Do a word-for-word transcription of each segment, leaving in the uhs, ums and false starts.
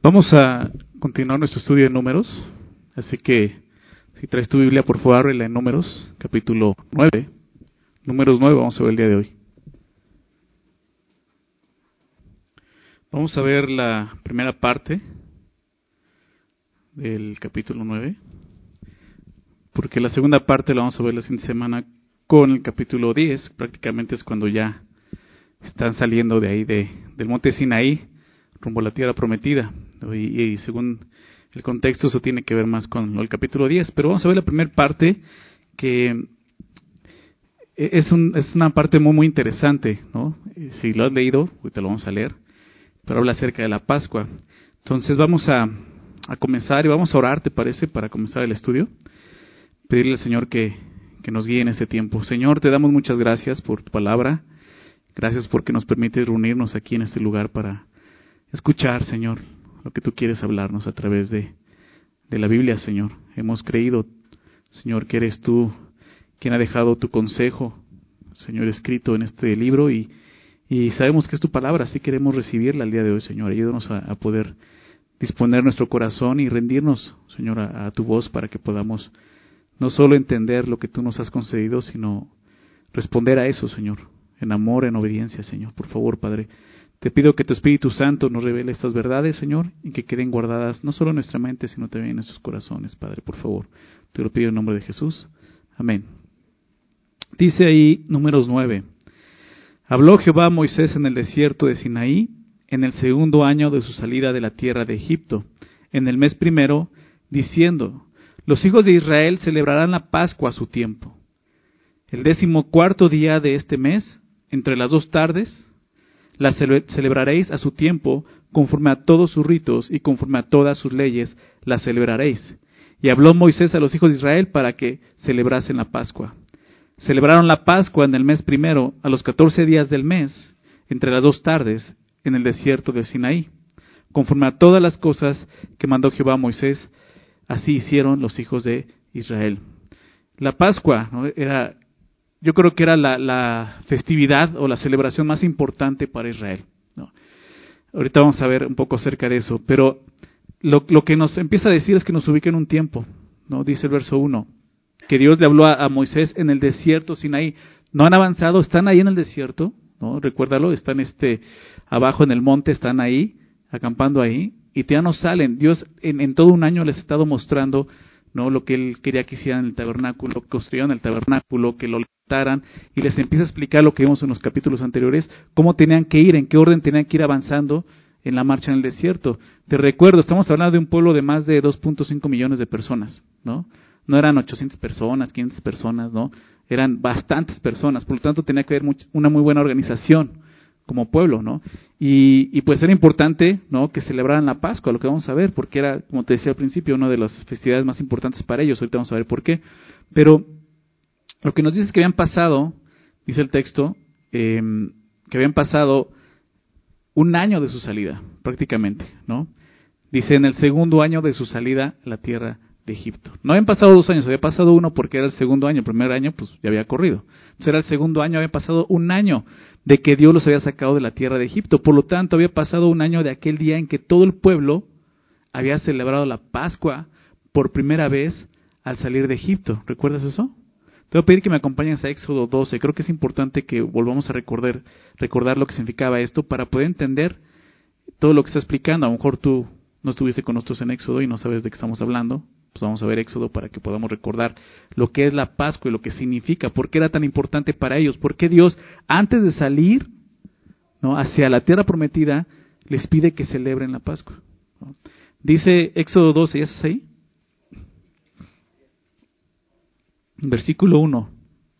Vamos a continuar nuestro estudio de Números, así que si traes tu Biblia, por favor, ábrela en Números, capítulo nueve. Números nueve vamos a ver el día de hoy. Vamos a ver la primera parte del capítulo nueve, porque la segunda parte la vamos a ver la siguiente semana con el capítulo diez, prácticamente es cuando ya están saliendo de ahí, de, del monte Sinaí, rumbo a la tierra prometida, y, y según el contexto eso tiene que ver más con el capítulo diez, pero vamos a ver la primera parte, que es, un, es una parte muy muy interesante, ¿no? Si lo has leído, ahorita lo vamos a leer, pero habla acerca de la Pascua. Entonces vamos a, a comenzar y vamos a orar, ¿te parece?, para comenzar el estudio. Pedirle al Señor que, que nos guíe en este tiempo. Señor, te damos muchas gracias por tu palabra. Gracias porque nos permite reunirnos aquí en este lugar para escuchar, Señor, lo que tú quieres hablarnos a través de, de la Biblia, Señor. Hemos creído, Señor, que eres tú quien ha dejado tu consejo, Señor, escrito en este libro y Y sabemos que es tu palabra, así queremos recibirla el día de hoy, Señor. Ayúdanos a, a poder disponer nuestro corazón y rendirnos, Señor, a, a tu voz para que podamos no solo entender lo que tú nos has concedido, sino responder a eso, Señor, en amor, en obediencia, Señor. Por favor, Padre, te pido que tu Espíritu Santo nos revele estas verdades, Señor, y que queden guardadas no solo en nuestra mente, sino también en nuestros corazones, Padre, por favor. Te lo pido en nombre de Jesús. Amén. Dice ahí, Números nueve. Habló Jehová a Moisés en el desierto de Sinaí, en el segundo año de su salida de la tierra de Egipto, en el mes primero, diciendo: Los hijos de Israel celebrarán la Pascua a su tiempo. El décimo cuarto día de este mes, entre las dos tardes, la celebraréis a su tiempo, conforme a todos sus ritos y conforme a todas sus leyes, la celebraréis. Y habló Moisés a los hijos de Israel para que celebrasen la Pascua. Celebraron la Pascua en el mes primero, a los catorce días del mes, entre las dos tardes, en el desierto de Sinaí. Conforme a todas las cosas que mandó Jehová a Moisés, así hicieron los hijos de Israel. La Pascua, ¿no?, era, yo creo que era la, la festividad o la celebración más importante para Israel, ¿no? Ahorita vamos a ver un poco acerca de eso, pero lo, lo que nos empieza a decir es que nos ubica en un tiempo, ¿no? Dice el verso uno. Que Dios le habló a, a Moisés en el desierto Sinaí. No han avanzado, están ahí en el desierto, ¿no? Recuérdalo, están este abajo en el monte, están ahí, acampando ahí, y ya no salen. Dios en, en todo un año les ha estado mostrando, ¿no?, lo que Él quería que hicieran en el tabernáculo, que construyeran el tabernáculo, que lo levantaran, y les empieza a explicar lo que vimos en los capítulos anteriores, cómo tenían que ir, en qué orden tenían que ir avanzando en la marcha en el desierto. Te recuerdo, estamos hablando de un pueblo de más de dos punto cinco millones de personas, ¿no? No eran ochocientas personas, quinientas personas, ¿no? Eran bastantes personas, por lo tanto tenía que haber much, una muy buena organización como pueblo, ¿no? Y, y pues era importante, ¿no?, que celebraran la Pascua, lo que vamos a ver, porque era, como te decía al principio, una de las festividades más importantes para ellos. Ahorita vamos a ver por qué. Pero lo que nos dice es que habían pasado, dice el texto, eh, que habían pasado un año de su salida, prácticamente, ¿no? Dice, en el segundo año de su salida a la tierra de Egipto. No habían pasado dos años, había pasado uno porque era el segundo año. El primer año pues ya había corrido. Entonces era el segundo año, había pasado un año de que Dios los había sacado de la tierra de Egipto. Por lo tanto, había pasado un año de aquel día en que todo el pueblo había celebrado la Pascua por primera vez al salir de Egipto. ¿Recuerdas eso? Te voy a pedir que me acompañes a Éxodo doce. Creo que es importante que volvamos a recordar, recordar lo que significaba esto para poder entender todo lo que está explicando. A lo mejor tú no estuviste con nosotros en Éxodo y no sabes de qué estamos hablando. Pues vamos a ver Éxodo para que podamos recordar lo que es la Pascua y lo que significa, por qué era tan importante para ellos, por qué Dios, antes de salir, ¿no?, hacia la tierra prometida, les pide que celebren la Pascua, ¿no? Dice Éxodo doce, ¿ya estás ahí? Versículo uno.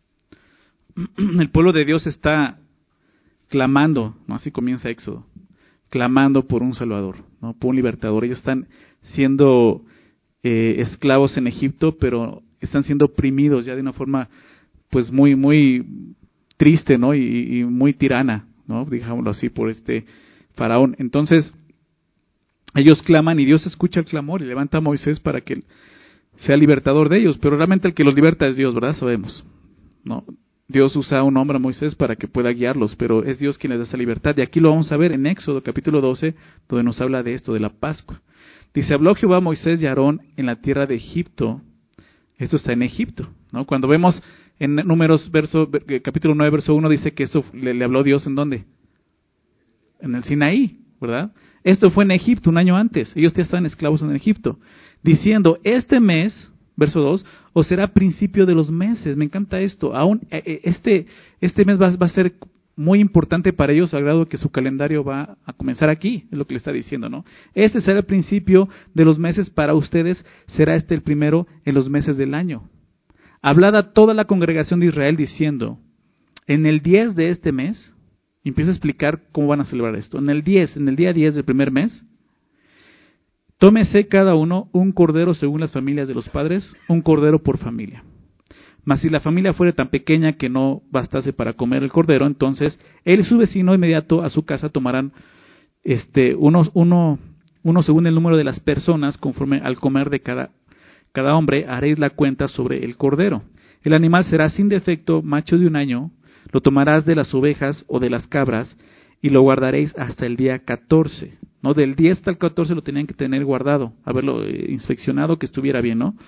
El pueblo de Dios está clamando, ¿no?, así comienza Éxodo, clamando por un Salvador, ¿no?, por un libertador. Ellos están siendo Eh, esclavos en Egipto, pero están siendo oprimidos ya de una forma pues muy muy triste, ¿no? Y, y muy tirana, ¿no? Digámoslo así, por este faraón. Entonces ellos claman y Dios escucha el clamor y levanta a Moisés para que sea libertador de ellos, pero realmente el que los liberta es Dios, ¿verdad? Sabemos, ¿no? Dios usa a un hombre, a Moisés, para que pueda guiarlos, pero es Dios quien les da esa libertad. Y aquí lo vamos a ver en Éxodo capítulo doce, donde nos habla de esto, de la Pascua. Dice, habló Jehová a Moisés y a Aarón en la tierra de Egipto. Esto está en Egipto, ¿no? Cuando vemos en Números, verso, capítulo nueve, verso uno, dice que esto le, le habló Dios ¿en dónde? En el Sinaí, ¿verdad? Esto fue en Egipto, un año antes. Ellos ya estaban esclavos en Egipto. Diciendo, este mes, verso dos, o será principio de los meses. Me encanta esto. Aún este, este mes va, va a ser muy importante para ellos, al grado que su calendario va a comenzar aquí, es lo que le está diciendo, ¿no? Este será el principio de los meses para ustedes, será este el primero en los meses del año. Hablad a toda la congregación de Israel diciendo, en el diez de este mes, y empieza a explicar cómo van a celebrar esto, en el diez, en el día diez del primer mes, tómese cada uno un cordero según las familias de los padres, un cordero por familia. Mas si la familia fuera tan pequeña que no bastase para comer el cordero, entonces él y su vecino inmediato a su casa tomarán este, uno, uno, uno según el número de las personas, conforme al comer de cada, cada hombre, haréis la cuenta sobre el cordero. El animal será sin defecto, macho de un año, lo tomarás de las ovejas o de las cabras y lo guardaréis hasta el día catorce. ¿No? Del diez hasta el catorce lo tenían que tener guardado, haberlo eh, inspeccionado, que estuviera bien, ¿no?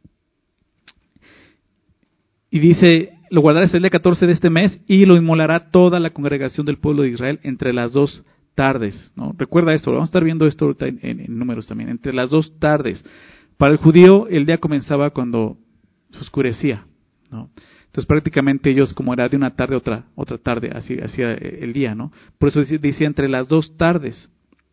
Y dice, lo guardará hasta el día catorce de este mes y lo inmolará toda la congregación del pueblo de Israel entre las dos tardes, ¿no? Recuerda esto, vamos a estar viendo esto ahorita en, en, en números también, entre las dos tardes. Para el judío el día comenzaba cuando se oscurecía, ¿no? Entonces prácticamente ellos, como era de una tarde a otra, otra tarde, así hacía el día, ¿no? Por eso decía entre las dos tardes.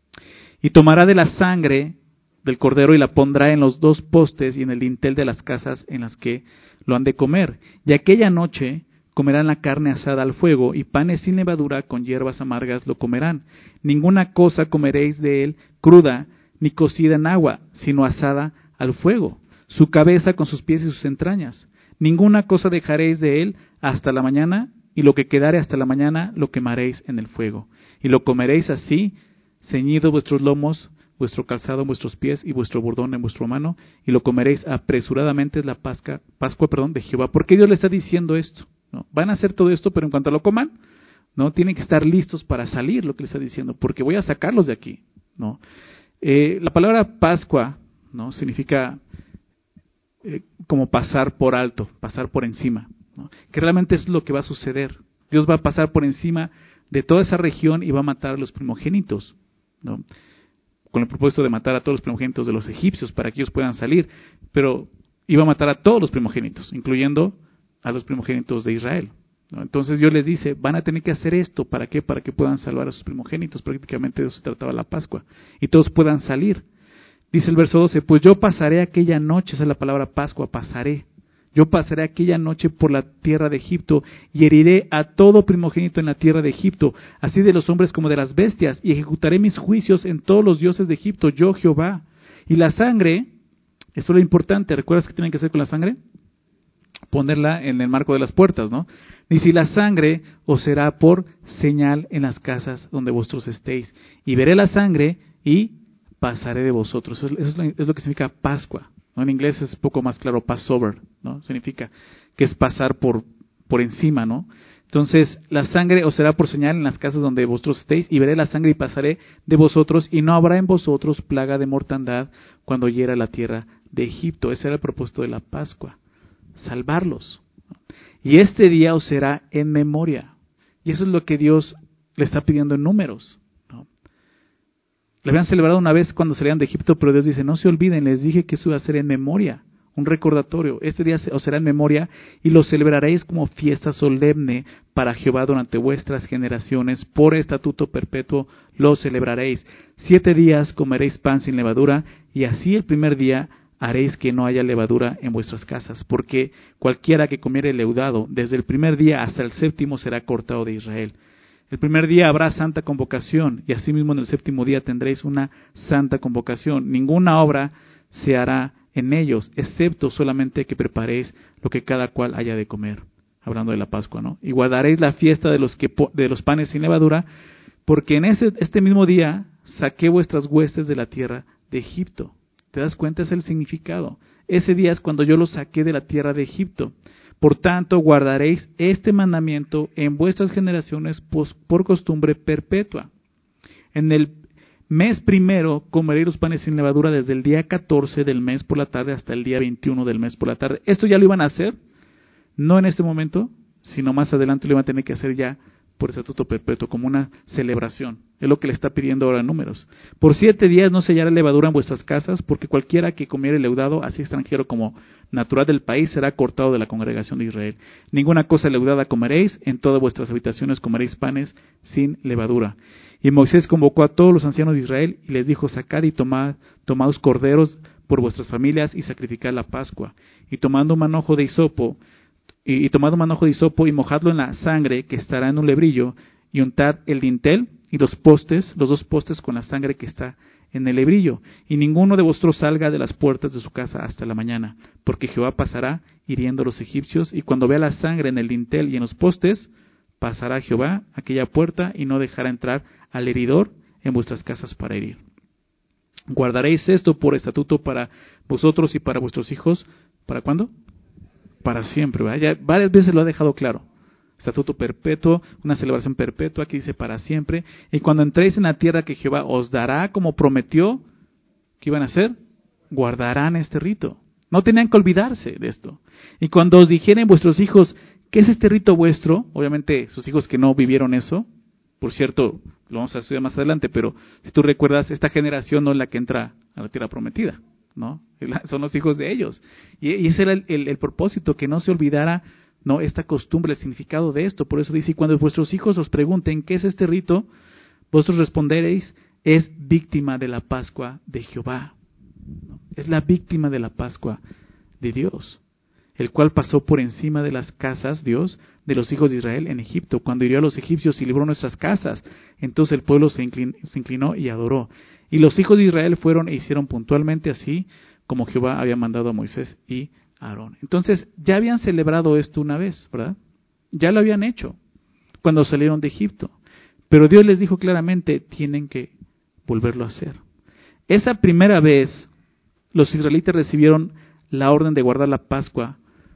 Y tomará de la sangre del cordero y la pondrá en los dos postes y en el dintel de las casas en las que lo han de comer. Y aquella noche comerán la carne asada al fuego y panes sin levadura con hierbas amargas lo comerán. Ninguna cosa comeréis de él cruda ni cocida en agua, sino asada al fuego, su cabeza con sus pies y sus entrañas. Ninguna cosa dejaréis de él hasta la mañana, y lo que quedare hasta la mañana lo quemaréis en el fuego. Y lo comeréis así, ceñido vuestros lomos, vuestro calzado en vuestros pies y vuestro bordón en vuestra mano, y lo comeréis apresuradamente, es la Pascua, Pascua perdón, de Jehová. ¿Por qué Dios le está diciendo esto? ¿No? Van a hacer todo esto, pero en cuanto lo coman, no tienen que estar listos para salir, lo que le está diciendo, porque voy a sacarlos de aquí, ¿no? Eh, la palabra Pascua, ¿no? Significa eh, como pasar por alto, pasar por encima, ¿no? Que realmente es lo que va a suceder. Dios va a pasar por encima de toda esa región y va a matar a los primogénitos, ¿no? Con el propósito de matar a todos los primogénitos de los egipcios para que ellos puedan salir, pero iba a matar a todos los primogénitos, incluyendo a los primogénitos de Israel, ¿no? Entonces Dios les dice, van a tener que hacer esto, ¿para qué? Para que puedan salvar a sus primogénitos. Prácticamente de eso se trataba la Pascua, y todos puedan salir. Dice el verso doce, pues yo pasaré aquella noche, esa es la palabra Pascua, pasaré. Yo pasaré aquella noche por la tierra de Egipto y heriré a todo primogénito en la tierra de Egipto, así de los hombres como de las bestias, y ejecutaré mis juicios en todos los dioses de Egipto, yo Jehová. Y la sangre, esto es lo importante, ¿recuerdas qué tienen que hacer con la sangre? Ponerla en el marco de las puertas, ¿no? Dice, y la sangre os será por señal en las casas donde vosotros estéis, y veré la sangre y pasaré de vosotros. Eso es lo, es lo que significa Pascua, ¿no? En inglés es un poco más claro, Passover, ¿no? Significa que es pasar por, por encima, ¿no? Entonces, la sangre os será por señal en las casas donde vosotros estéis, y veré la sangre y pasaré de vosotros, y no habrá en vosotros plaga de mortandad cuando hiera la tierra de Egipto. Ese era el propósito de la Pascua, salvarlos. Y este día os será en memoria. Y eso es lo que Dios le está pidiendo en Números, ¿no? Le habían celebrado una vez cuando salían de Egipto, pero Dios dice, no se olviden, les dije que eso iba a ser en memoria, un recordatorio. Este día os será en memoria y lo celebraréis como fiesta solemne para Jehová durante vuestras generaciones. Por estatuto perpetuo lo celebraréis. Siete días comeréis pan sin levadura, y así el primer día haréis que no haya levadura en vuestras casas, porque cualquiera que comiere leudado desde el primer día hasta el séptimo será cortado de Israel. El primer día habrá santa convocación, y asimismo en el séptimo día tendréis una santa convocación. Ninguna obra se hará en ellos, excepto solamente que preparéis lo que cada cual haya de comer. Hablando de la Pascua, ¿no? Y guardaréis la fiesta de los, que, de los panes sin levadura, porque en ese, este mismo día saqué vuestras huestes de la tierra de Egipto. ¿Te das cuenta? Es el significado. Ese día es cuando yo los saqué de la tierra de Egipto. Por tanto, guardaréis este mandamiento en vuestras generaciones por costumbre perpetua. En el mes primero comeréis los panes sin levadura desde el día catorce del mes por la tarde hasta el día veintiuno del mes por la tarde. Esto ya lo iban a hacer, no en este momento, sino más adelante lo iban a tener que hacer ya por estatuto perpetuo, como una celebración. Es lo que le está pidiendo ahora en Números. Por siete días no se hallará levadura en vuestras casas, porque cualquiera que comiere leudado, así extranjero como natural del país, será cortado de la congregación de Israel. Ninguna cosa leudada comeréis, en todas vuestras habitaciones comeréis panes sin levadura. Y Moisés convocó a todos los ancianos de Israel y les dijo: sacad y tomad, tomaos corderos por vuestras familias y sacrificad la Pascua. Y tomando un manojo de hisopo, y, y tomad un manojo de hisopo y mojadlo en la sangre que estará en un lebrillo, y untad el dintel y los postes, los dos postes con la sangre que está en el lebrillo. Y ninguno de vosotros salga de las puertas de su casa hasta la mañana, porque Jehová pasará hiriendo a los egipcios, y cuando vea la sangre en el dintel y en los postes, pasará Jehová aquella puerta y no dejará entrar al heridor en vuestras casas para herir. Guardaréis esto por estatuto para vosotros y para vuestros hijos. ¿Para cuándo? Para siempre, ¿verdad? Ya varias veces lo ha dejado claro. Estatuto perpetuo, una celebración perpetua, aquí dice para siempre. Y cuando entréis en la tierra que Jehová os dará, como prometió, ¿qué iban a hacer? Guardarán este rito. No tenían que olvidarse de esto. Y cuando os dijeren vuestros hijos, ¿qué es este rito vuestro? Obviamente, sus hijos que no vivieron eso, por cierto, lo vamos a estudiar más adelante, pero si tú recuerdas, esta generación no es la que entra a la tierra prometida, ¿no? Son los hijos de ellos. Y, y ese era el, el, el propósito, que no se olvidara, ¿no?, esta costumbre, el significado de esto. Por eso dice: y cuando vuestros hijos os pregunten qué es este rito, vosotros responderéis: es víctima de la Pascua de Jehová. ¿No? Es la víctima de la Pascua de Dios, el cual pasó por encima de las casas, Dios, de los hijos de Israel en Egipto, cuando hirió a los egipcios y libró nuestras casas. Entonces el pueblo se inclinó, se inclinó y adoró. Y los hijos de Israel fueron e hicieron puntualmente así como Jehová había mandado a Moisés y a Aarón. Entonces ya habían celebrado esto una vez, ¿verdad? Ya lo habían hecho cuando salieron de Egipto. Pero Dios les dijo claramente: tienen que volverlo a hacer. Esa primera vez los israelitas recibieron la orden de guardar la Pascua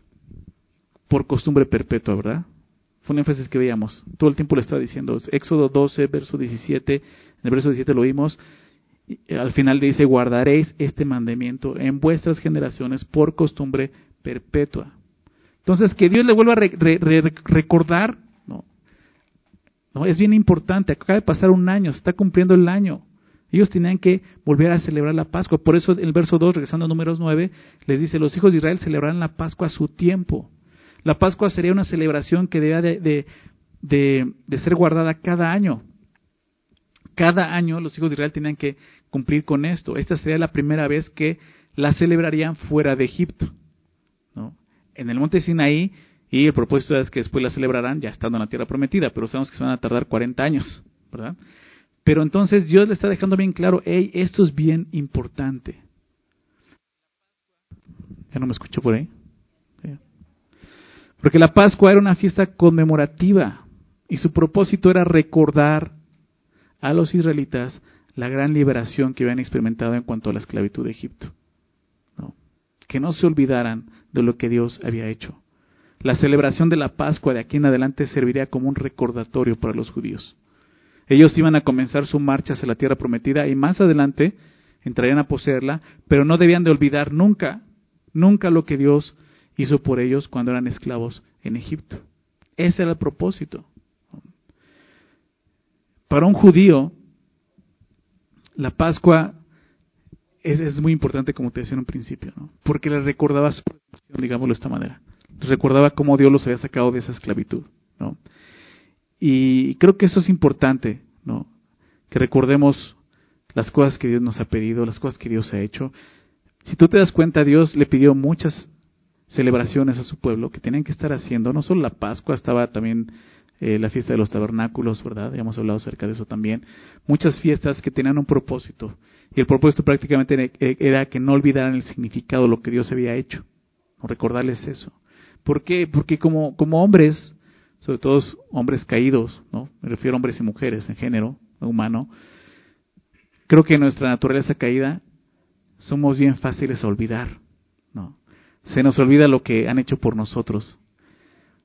por costumbre perpetua, ¿verdad? Fue un énfasis que veíamos. Todo el tiempo le estaba diciendo. Éxodo doce, verso diecisiete. En el verso diecisiete lo vimos. Al final dice: guardaréis este mandamiento en vuestras generaciones por costumbre perpetua. Entonces, que Dios le vuelva a re, re, re, recordar, no, no, es bien importante. Acaba de pasar un año, se está cumpliendo el año. Ellos tenían que volver a celebrar la Pascua. Por eso el verso dos, regresando a Números nueve, les dice: los hijos de Israel celebrarán la Pascua a su tiempo. La Pascua sería una celebración que debía de, de, de, de ser guardada cada año. Cada año los hijos de Israel tenían que cumplir con esto. Esta sería la primera vez que la celebrarían fuera de Egipto, ¿no? En el monte Sinaí, y el propósito es que después la celebrarán ya estando en la tierra prometida, pero sabemos que se van a tardar cuarenta años, ¿verdad? Pero entonces Dios le está dejando bien claro: hey, esto es bien importante. ¿Ya no me escucho por ahí? ¿Sí? Porque la Pascua era una fiesta conmemorativa y su propósito era recordar a los israelitas la gran liberación que habían experimentado en cuanto a la esclavitud de Egipto, ¿no? Que no se olvidaran de lo que Dios había hecho. La celebración de la Pascua de aquí en adelante serviría como un recordatorio para los judíos. Ellos iban a comenzar su marcha hacia la tierra prometida y más adelante entrarían a poseerla, pero no debían de olvidar nunca, nunca lo que Dios hizo por ellos cuando eran esclavos en Egipto. Ese era el propósito. Para un judío, la Pascua es, es muy importante, como te decía en un principio, ¿no? Porque les recordaba su redención, digámoslo de esta manera. Les recordaba cómo Dios los había sacado de esa esclavitud, ¿no? Y creo que eso es importante, ¿no? Que recordemos las cosas que Dios nos ha pedido, las cosas que Dios ha hecho. Si tú te das cuenta, Dios le pidió muchas celebraciones a su pueblo que tenían que estar haciendo. No solo la Pascua, estaba también eh, la fiesta de los tabernáculos, ¿verdad? Ya hemos hablado acerca de eso también. Muchas fiestas que tenían un propósito. Y el propósito prácticamente era que no olvidaran el significado de lo que Dios había hecho. No recordarles eso. ¿Por qué? Porque como, como hombres, sobre todo hombres caídos, ¿no? Me refiero a hombres y mujeres en género humano, creo que en nuestra naturaleza caída somos bien fáciles a olvidar, ¿no? Se nos olvida lo que han hecho por nosotros.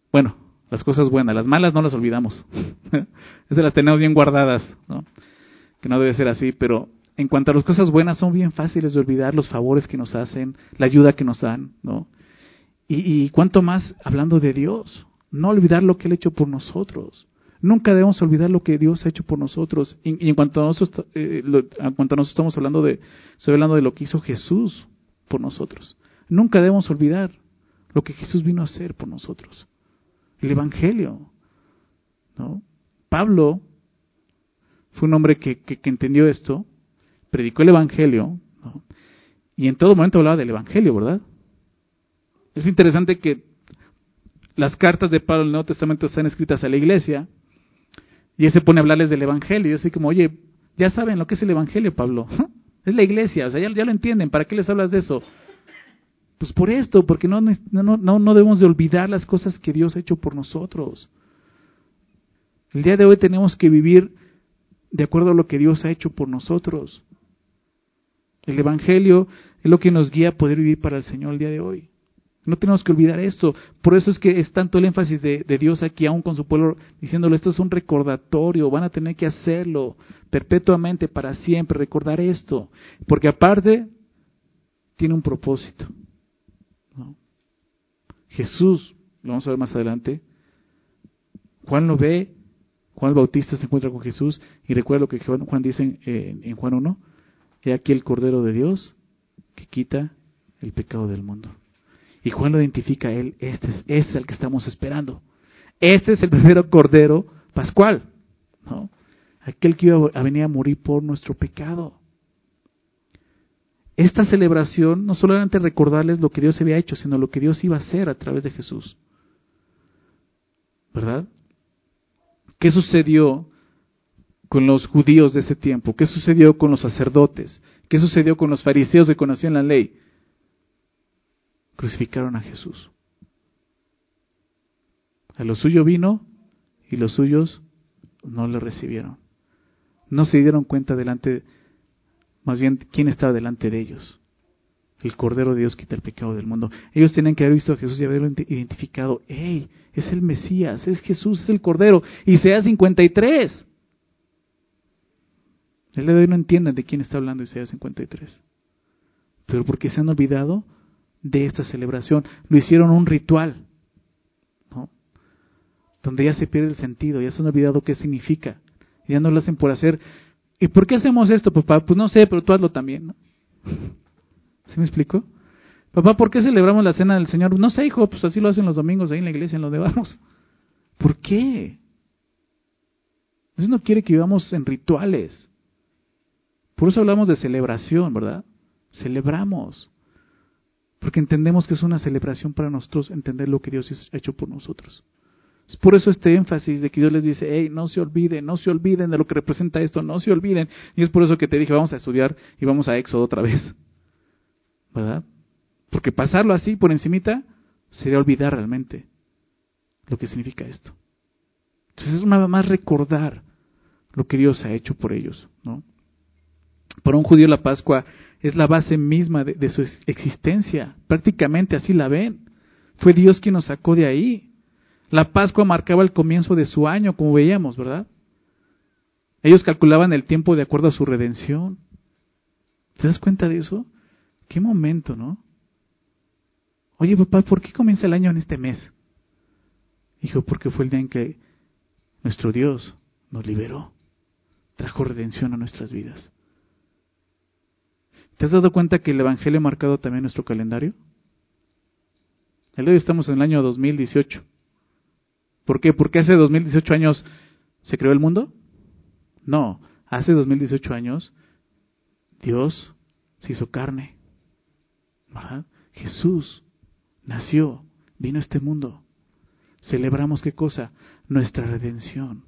Bueno, las cosas buenas, las malas no las olvidamos. Esas las tenemos bien guardadas, ¿no? Que no debe ser así, pero en cuanto a las cosas buenas son bien fáciles de olvidar, los favores que nos hacen, la ayuda que nos dan, ¿no? Y, y cuánto más hablando de Dios, no olvidar lo que Él ha hecho por nosotros. Nunca debemos olvidar lo que Dios ha hecho por nosotros. Y, y en cuanto a nosotros, eh, lo, en cuanto a nosotros estamos hablando de, estoy hablando de lo que hizo Jesús por nosotros. Nunca debemos olvidar lo que Jesús vino a hacer por nosotros. El Evangelio, ¿no? Pablo fue un hombre que, que, que entendió esto, predicó el Evangelio, ¿no? Y en todo momento hablaba del Evangelio, ¿verdad? Es interesante que las cartas de Pablo en el Nuevo Testamento están escritas a la iglesia y él se pone a hablarles del Evangelio. Y yo así como, oye, ya saben lo que es el Evangelio, Pablo. Es la iglesia, o sea, ya, ya lo entienden. ¿Para qué les hablas de eso? Pues por esto, porque no, no, no, no debemos de olvidar las cosas que Dios ha hecho por nosotros. El día de hoy tenemos que vivir de acuerdo a lo que Dios ha hecho por nosotros. El Evangelio es lo que nos guía a poder vivir para el Señor el día de hoy. No tenemos que olvidar esto. Por eso es que es tanto el énfasis de, de Dios aquí, aún con su pueblo, diciéndole, esto es un recordatorio, van a tener que hacerlo perpetuamente, para siempre, recordar esto. Porque aparte, tiene un propósito, ¿no? Jesús, lo vamos a ver más adelante, Juan lo ve, Juan el Bautista se encuentra con Jesús, y recuerda lo que Juan, Juan dice en, en, en Juan uno, he aquí el Cordero de Dios que quita el pecado del mundo. Y Juan lo identifica a él, este es, este es el que estamos esperando. Este es el verdadero Cordero Pascual, ¿no? Aquel que iba a venir a morir por nuestro pecado. Esta celebración no solamente recordarles lo que Dios había hecho, sino lo que Dios iba a hacer a través de Jesús. ¿Verdad? ¿Qué sucedió con los judíos de ese tiempo? ¿Qué sucedió con los sacerdotes? ¿Qué sucedió con los fariseos que conocían la ley? Crucificaron a Jesús. A lo suyo vino y los suyos no le recibieron. No se dieron cuenta delante, más bien, quién estaba delante de ellos. El Cordero de Dios quita el pecado del mundo. Ellos tenían que haber visto a Jesús y haberlo identificado. ¡Ey! Es el Mesías, es Jesús, es el Cordero. Isaías cincuenta y tres. El día de hoy no entienden de quién está hablando Isaías cincuenta y tres. Pero porque se han olvidado de esta celebración. Lo hicieron un ritual, ¿no? Donde ya se pierde el sentido, ya se han olvidado qué significa. Ya no lo hacen por hacer. ¿Y por qué hacemos esto, papá? Pues no sé, pero tú hazlo también, ¿no? ¿Sí me explico? Papá, ¿por qué celebramos la cena del Señor? No sé, hijo, pues así lo hacen los domingos ahí en la iglesia, en donde vamos. ¿Por qué? Dios no quiere que vivamos en rituales. Por eso hablamos de celebración, ¿verdad? Celebramos. Porque entendemos que es una celebración para nosotros, entender lo que Dios ha hecho por nosotros. Es por eso este énfasis de que Dios les dice, hey, no se olviden, no se olviden de lo que representa esto, no se olviden. Y es por eso que te dije, vamos a estudiar y vamos a Éxodo otra vez. ¿Verdad? Porque pasarlo así por encimita sería olvidar realmente lo que significa esto. Entonces es una vez más recordar lo que Dios ha hecho por ellos, ¿no? Para un judío la Pascua es la base misma de, de su existencia. Prácticamente así la ven. Fue Dios quien nos sacó de ahí. La Pascua marcaba el comienzo de su año, como veíamos, ¿verdad? Ellos calculaban el tiempo de acuerdo a su redención. ¿Te das cuenta de eso? ¿Qué momento, no? Oye, papá, ¿por qué comienza el año en este mes? Dijo, porque fue el día en que nuestro Dios nos liberó, trajo redención a nuestras vidas. ¿Te has dado cuenta que el Evangelio ha marcado también nuestro calendario? El de hoy estamos en el año dos mil dieciocho. ¿Por qué? ¿Porque hace dos mil dieciocho años se creó el mundo? No, hace dos mil dieciocho años Dios se hizo carne, ¿verdad? Jesús nació, vino a este mundo. Celebramos ¿qué cosa? Nuestra redención.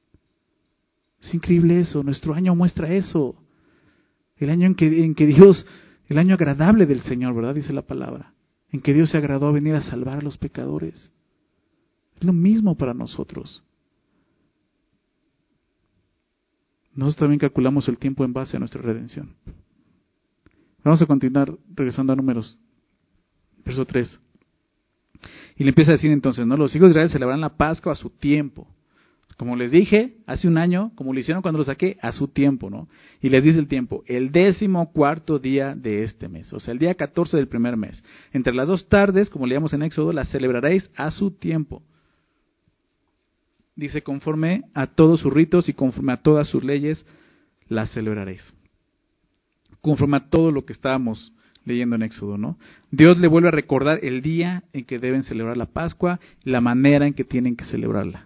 Es increíble eso, nuestro año muestra eso. El año en que, en que Dios, el año agradable del Señor, ¿verdad? Dice la palabra. En que Dios se agradó a venir a salvar a los pecadores. Es lo mismo para nosotros. Nosotros también calculamos el tiempo en base a nuestra redención. Vamos a continuar regresando a Números. Verso tres. Y le empieza a decir entonces, ¿no? Los hijos de Israel celebrarán la Pascua a su tiempo. Como les dije hace un año, como lo hicieron cuando lo saqué, a su tiempo, ¿no? Y les dice el tiempo, el décimo cuarto día de este mes, o sea, el día catorce del primer mes. Entre las dos tardes, como leíamos en Éxodo, las celebraréis a su tiempo. Dice, conforme a todos sus ritos y conforme a todas sus leyes, las celebraréis. Conforme a todo lo que estábamos leyendo en Éxodo, ¿no? Dios le vuelve a recordar el día en que deben celebrar la Pascua, la manera en que tienen que celebrarla.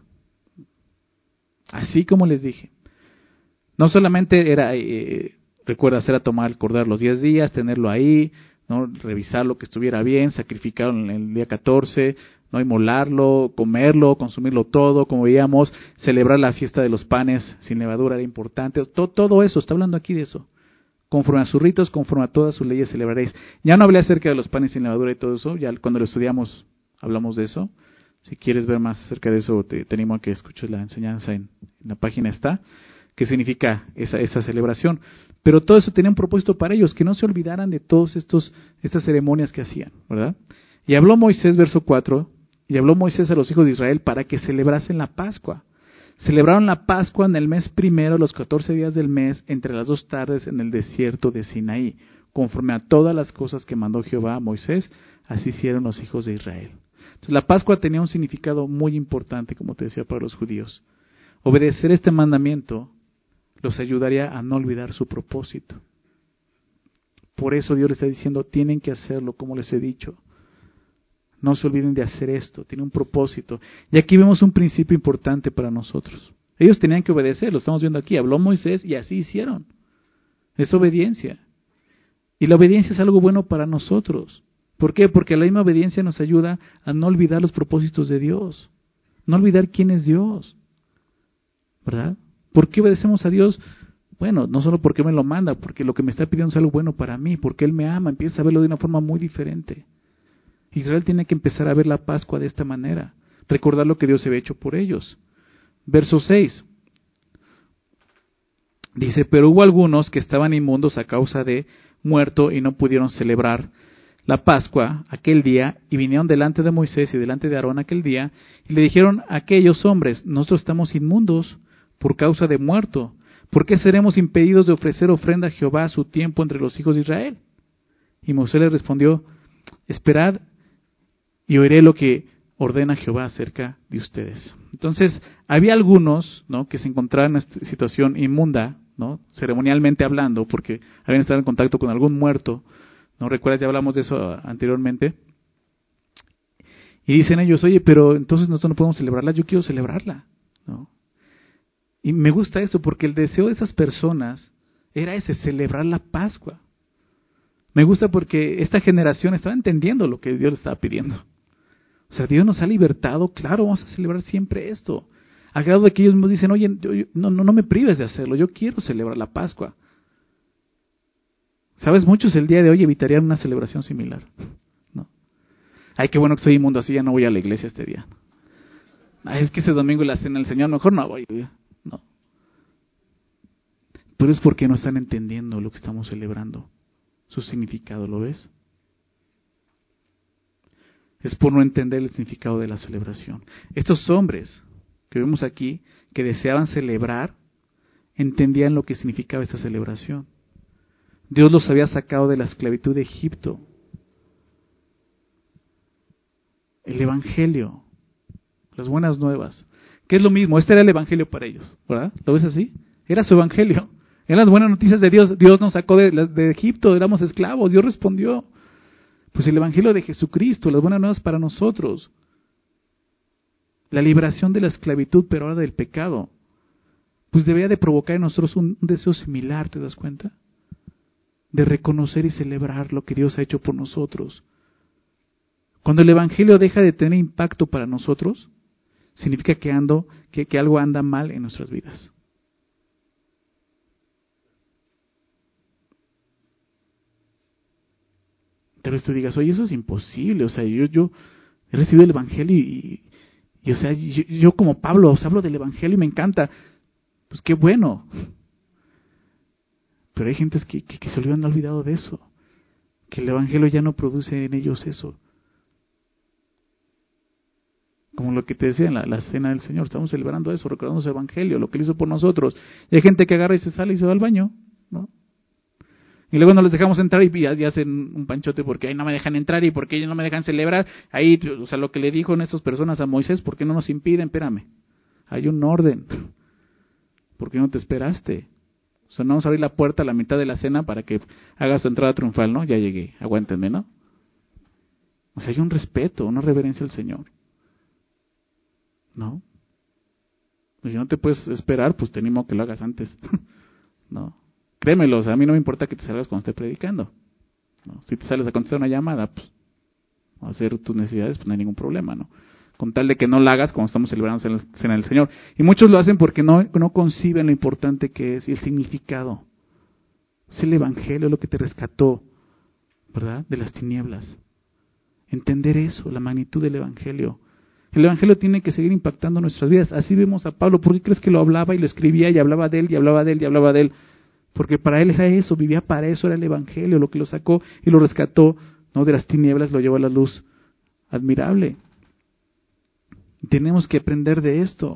Así como les dije. No solamente era, eh, recuerda, hacer a tomar el cordero los diez días, tenerlo ahí, ¿no? Revisar lo que estuviera bien, sacrificarlo en el día catorce, no inmolarlo, comerlo, consumirlo todo, como veíamos, celebrar la fiesta de los panes sin levadura era importante. Todo, todo eso, está hablando aquí de eso. Conforme a sus ritos, conforme a todas sus leyes celebraréis. Ya no hablé acerca de los panes sin levadura y todo eso, ya cuando lo estudiamos hablamos de eso. Si quieres ver más acerca de eso, te, te animo a que escuches la enseñanza en, en la página está, que significa esa, esa celebración. Pero todo eso tenía un propósito para ellos, que no se olvidaran de todas estas ceremonias que hacían, ¿verdad? Y habló Moisés, verso cuatro, y habló Moisés a los hijos de Israel para que celebrasen la Pascua. Celebraron la Pascua en el mes primero, los catorce días del mes, entre las dos tardes en el desierto de Sinaí. Conforme a todas las cosas que mandó Jehová a Moisés, así hicieron los hijos de Israel. Entonces, la Pascua tenía un significado muy importante, como te decía, para los judíos. Obedecer este mandamiento los ayudaría a no olvidar su propósito. Por eso Dios les está diciendo, tienen que hacerlo como les he dicho. No se olviden de hacer esto, tiene un propósito. Y aquí vemos un principio importante para nosotros. Ellos tenían que obedecer, lo estamos viendo aquí. Habló Moisés y así hicieron. Es obediencia. Y la obediencia es algo bueno para nosotros. ¿Por qué? Porque la misma obediencia nos ayuda a no olvidar los propósitos de Dios. No olvidar quién es Dios. ¿Verdad? ¿Por qué obedecemos a Dios? Bueno, no solo porque me lo manda, porque lo que me está pidiendo es algo bueno para mí, porque Él me ama, empieza a verlo de una forma muy diferente. Israel tiene que empezar a ver la Pascua de esta manera, recordar lo que Dios había hecho por ellos. Verso seis. Dice, pero hubo algunos que estaban inmundos a causa de muerto y no pudieron celebrar la Pascua aquel día, y vinieron delante de Moisés y delante de Aarón aquel día, y le dijeron a aquellos hombres, nosotros estamos inmundos por causa de muerto, ¿por qué seremos impedidos de ofrecer ofrenda a Jehová a su tiempo entre los hijos de Israel? Y Moisés les respondió, esperad y oiré lo que ordena Jehová acerca de ustedes. Entonces, había algunos, ¿no?, que se encontraban en esta situación inmunda, ¿no?, ceremonialmente hablando, porque habían estado en contacto con algún muerto. ¿No recuerdas? Ya hablamos de eso anteriormente. Y dicen ellos, oye, pero entonces nosotros no podemos celebrarla, yo quiero celebrarla, ¿no? Y me gusta esto porque el deseo de esas personas era ese, celebrar la Pascua. Me gusta porque esta generación estaba entendiendo lo que Dios le estaba pidiendo. O sea, Dios nos ha libertado, claro, vamos a celebrar siempre esto. A grado de que ellos nos dicen, oye, yo, yo, no, no, no me prives de hacerlo, yo quiero celebrar la Pascua. ¿Sabes? Muchos el día de hoy evitarían una celebración similar, ¿no? Ay, qué bueno que soy inmundo, así ya no voy a la iglesia este día. Ay, es que ese domingo la cena del Señor, mejor no voy. No. Pero es porque no están entendiendo lo que estamos celebrando, su significado, ¿lo ves? Es por no entender el significado de la celebración. Estos hombres que vemos aquí, que deseaban celebrar, entendían lo que significaba esta celebración. Dios los había sacado de la esclavitud de Egipto. El Evangelio, las buenas nuevas, que es lo mismo, este era el Evangelio para ellos, ¿verdad? ¿Lo ves así? Era su Evangelio, eran las buenas noticias de Dios. Dios nos sacó de, de Egipto, éramos esclavos, Dios respondió. Pues el Evangelio de Jesucristo, las buenas nuevas para nosotros. La liberación de la esclavitud, pero ahora del pecado. Pues debería de provocar en nosotros un, un deseo similar, ¿te das cuenta? De reconocer y celebrar lo que Dios ha hecho por nosotros. Cuando el Evangelio deja de tener impacto para nosotros, significa que, ando, que, que algo anda mal en nuestras vidas. Tal vez tú digas, oye, eso es imposible, o sea, yo, yo he recibido el Evangelio y, y o sea, yo, yo como Pablo, os hablo del Evangelio y me encanta. Pues qué bueno. Pero hay gentes que, que, que se han olvidado de eso, que el Evangelio ya no produce en ellos eso. Como lo que te decía en la, la cena del Señor, estamos celebrando eso, recordando el Evangelio, lo que Él hizo por nosotros. Y hay gente que agarra y se sale y se va al baño, ¿no? Y luego no les dejamos entrar y ya, ya hacen un panchote porque ahí no me dejan entrar y porque ellos no me dejan celebrar. Ahí, o sea, lo que le dijo esas personas a Moisés, ¿por qué no nos impiden? Espérame, hay un orden. ¿Por qué no te esperaste? O sea, no vamos a abrir la puerta a la mitad de la cena para que hagas tu entrada triunfal, ¿no? Ya llegué, aguántenme, ¿no? O sea, hay un respeto, una reverencia al Señor. ¿No? Y si no te puedes esperar, pues te animo a que lo hagas antes. ¿No? Créemelo, o sea, a mí no me importa que te salgas cuando esté predicando. ¿No? Si te sales a contestar una llamada, pues, a hacer tus necesidades, pues no hay ningún problema, ¿no? Con tal de que no la hagas cuando estamos celebrando la cena del Señor. Y muchos lo hacen porque no, no conciben lo importante que es y el significado. Es el Evangelio lo que te rescató, ¿verdad? De las tinieblas. Entender eso, la magnitud del Evangelio. El Evangelio tiene que seguir impactando nuestras vidas. Así vemos a Pablo. ¿Por qué crees que lo hablaba y lo escribía y hablaba de él y hablaba de él y hablaba de él? Porque para él era eso, vivía para eso, era el Evangelio, lo que lo sacó y lo rescató, ¿no? De las tinieblas, lo llevó a la luz admirable. Tenemos que aprender de esto.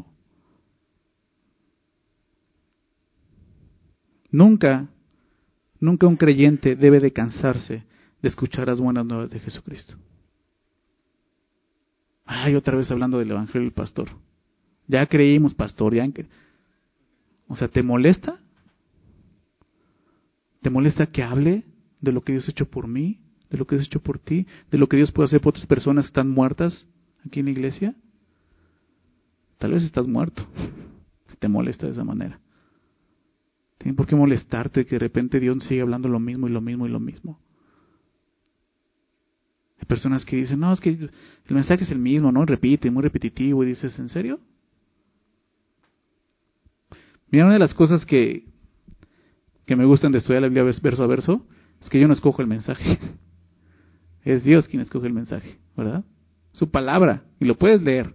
Nunca, nunca un creyente debe de cansarse de escuchar las buenas nuevas de Jesucristo. Ay, otra vez hablando del Evangelio del pastor. Ya creímos, pastor, ya. O sea, ¿te molesta? ¿Te molesta que hable de lo que Dios ha hecho por mí? ¿De lo que Dios ha hecho por ti? ¿De lo que Dios puede hacer por otras personas que están muertas aquí en la iglesia? Tal vez estás muerto, si te molesta de esa manera. Tiene por qué molestarte que de repente Dios sigue hablando lo mismo y lo mismo y lo mismo. Hay personas que dicen, no, es que el mensaje es el mismo, ¿no? Repite, muy repetitivo. Y dices, ¿en serio? Mira, una de las cosas que, que me gustan de estudiar la Biblia verso a verso es que yo no escojo el mensaje. Es Dios quien escoge el mensaje, ¿verdad? Su palabra. Y lo puedes leer.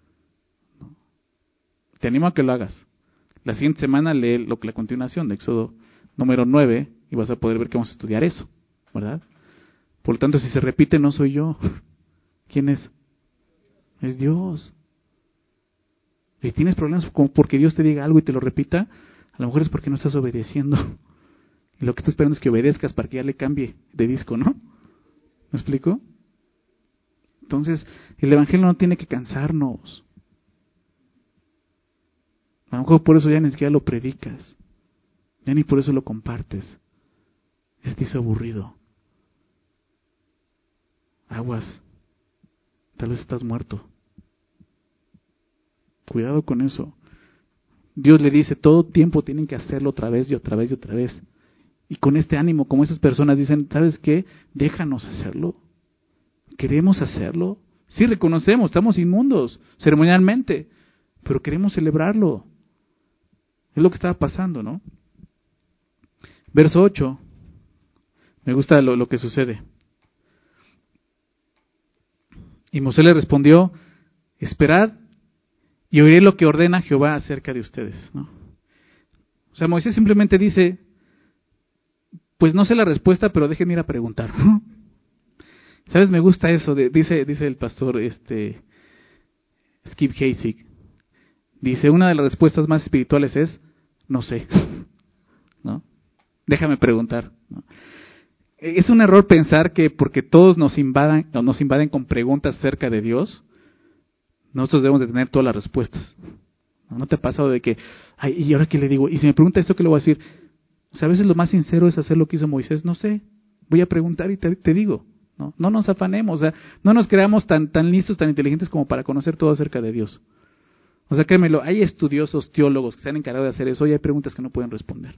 Te animo a que lo hagas. La siguiente semana lee lo que la continuación de Éxodo número nueve y vas a poder ver que vamos a estudiar eso, ¿verdad? Por lo tanto, si se repite, no soy yo. ¿Quién es? Es Dios. Y tienes problemas porque Dios te diga algo y te lo repita, a lo mejor es porque no estás obedeciendo. Y lo que estás esperando es que obedezcas para que ya le cambie de disco, ¿no? ¿Me explico? Entonces, el Evangelio no tiene que cansarnos. A lo mejor por eso ya ni siquiera lo predicas. Ya ni por eso lo compartes. Ya te hizo aburrido. Aguas. Tal vez estás muerto. Cuidado con eso. Dios le dice, todo tiempo tienen que hacerlo otra vez y otra vez y otra vez. Y con este ánimo, como esas personas dicen, ¿sabes qué? Déjanos hacerlo. Queremos hacerlo. Sí, reconocemos, estamos inmundos, ceremonialmente, pero queremos celebrarlo. Es lo que estaba pasando, ¿no? Verso ocho. Me gusta lo, lo que sucede. Y Moisés le respondió, esperad y oiré lo que ordena Jehová acerca de ustedes, ¿no? O sea, Moisés simplemente dice, pues no sé la respuesta, pero déjenme ir a preguntar. ¿Sabes? Me gusta eso, de, dice, dice el pastor este, Skip Heitzig. Dice, una de las respuestas más espirituales es, no sé, ¿no? Déjame preguntar, ¿no? Es un error pensar que porque todos nos invadan, o nos invaden con preguntas acerca de Dios, nosotros debemos de tener todas las respuestas. ¿No, ¿No te ha pasado de que, ay, ¿y ahora qué le digo? Y si me pregunta esto, ¿qué le voy a decir? O sea, a veces lo más sincero es hacer lo que hizo Moisés, no sé, voy a preguntar y te, te digo. ¿No? No nos afanemos, o sea, no nos creamos tan, tan listos, tan inteligentes como para conocer todo acerca de Dios. O sea, créemelo, hay estudiosos, teólogos que se han encargado de hacer eso y hay preguntas que no pueden responder.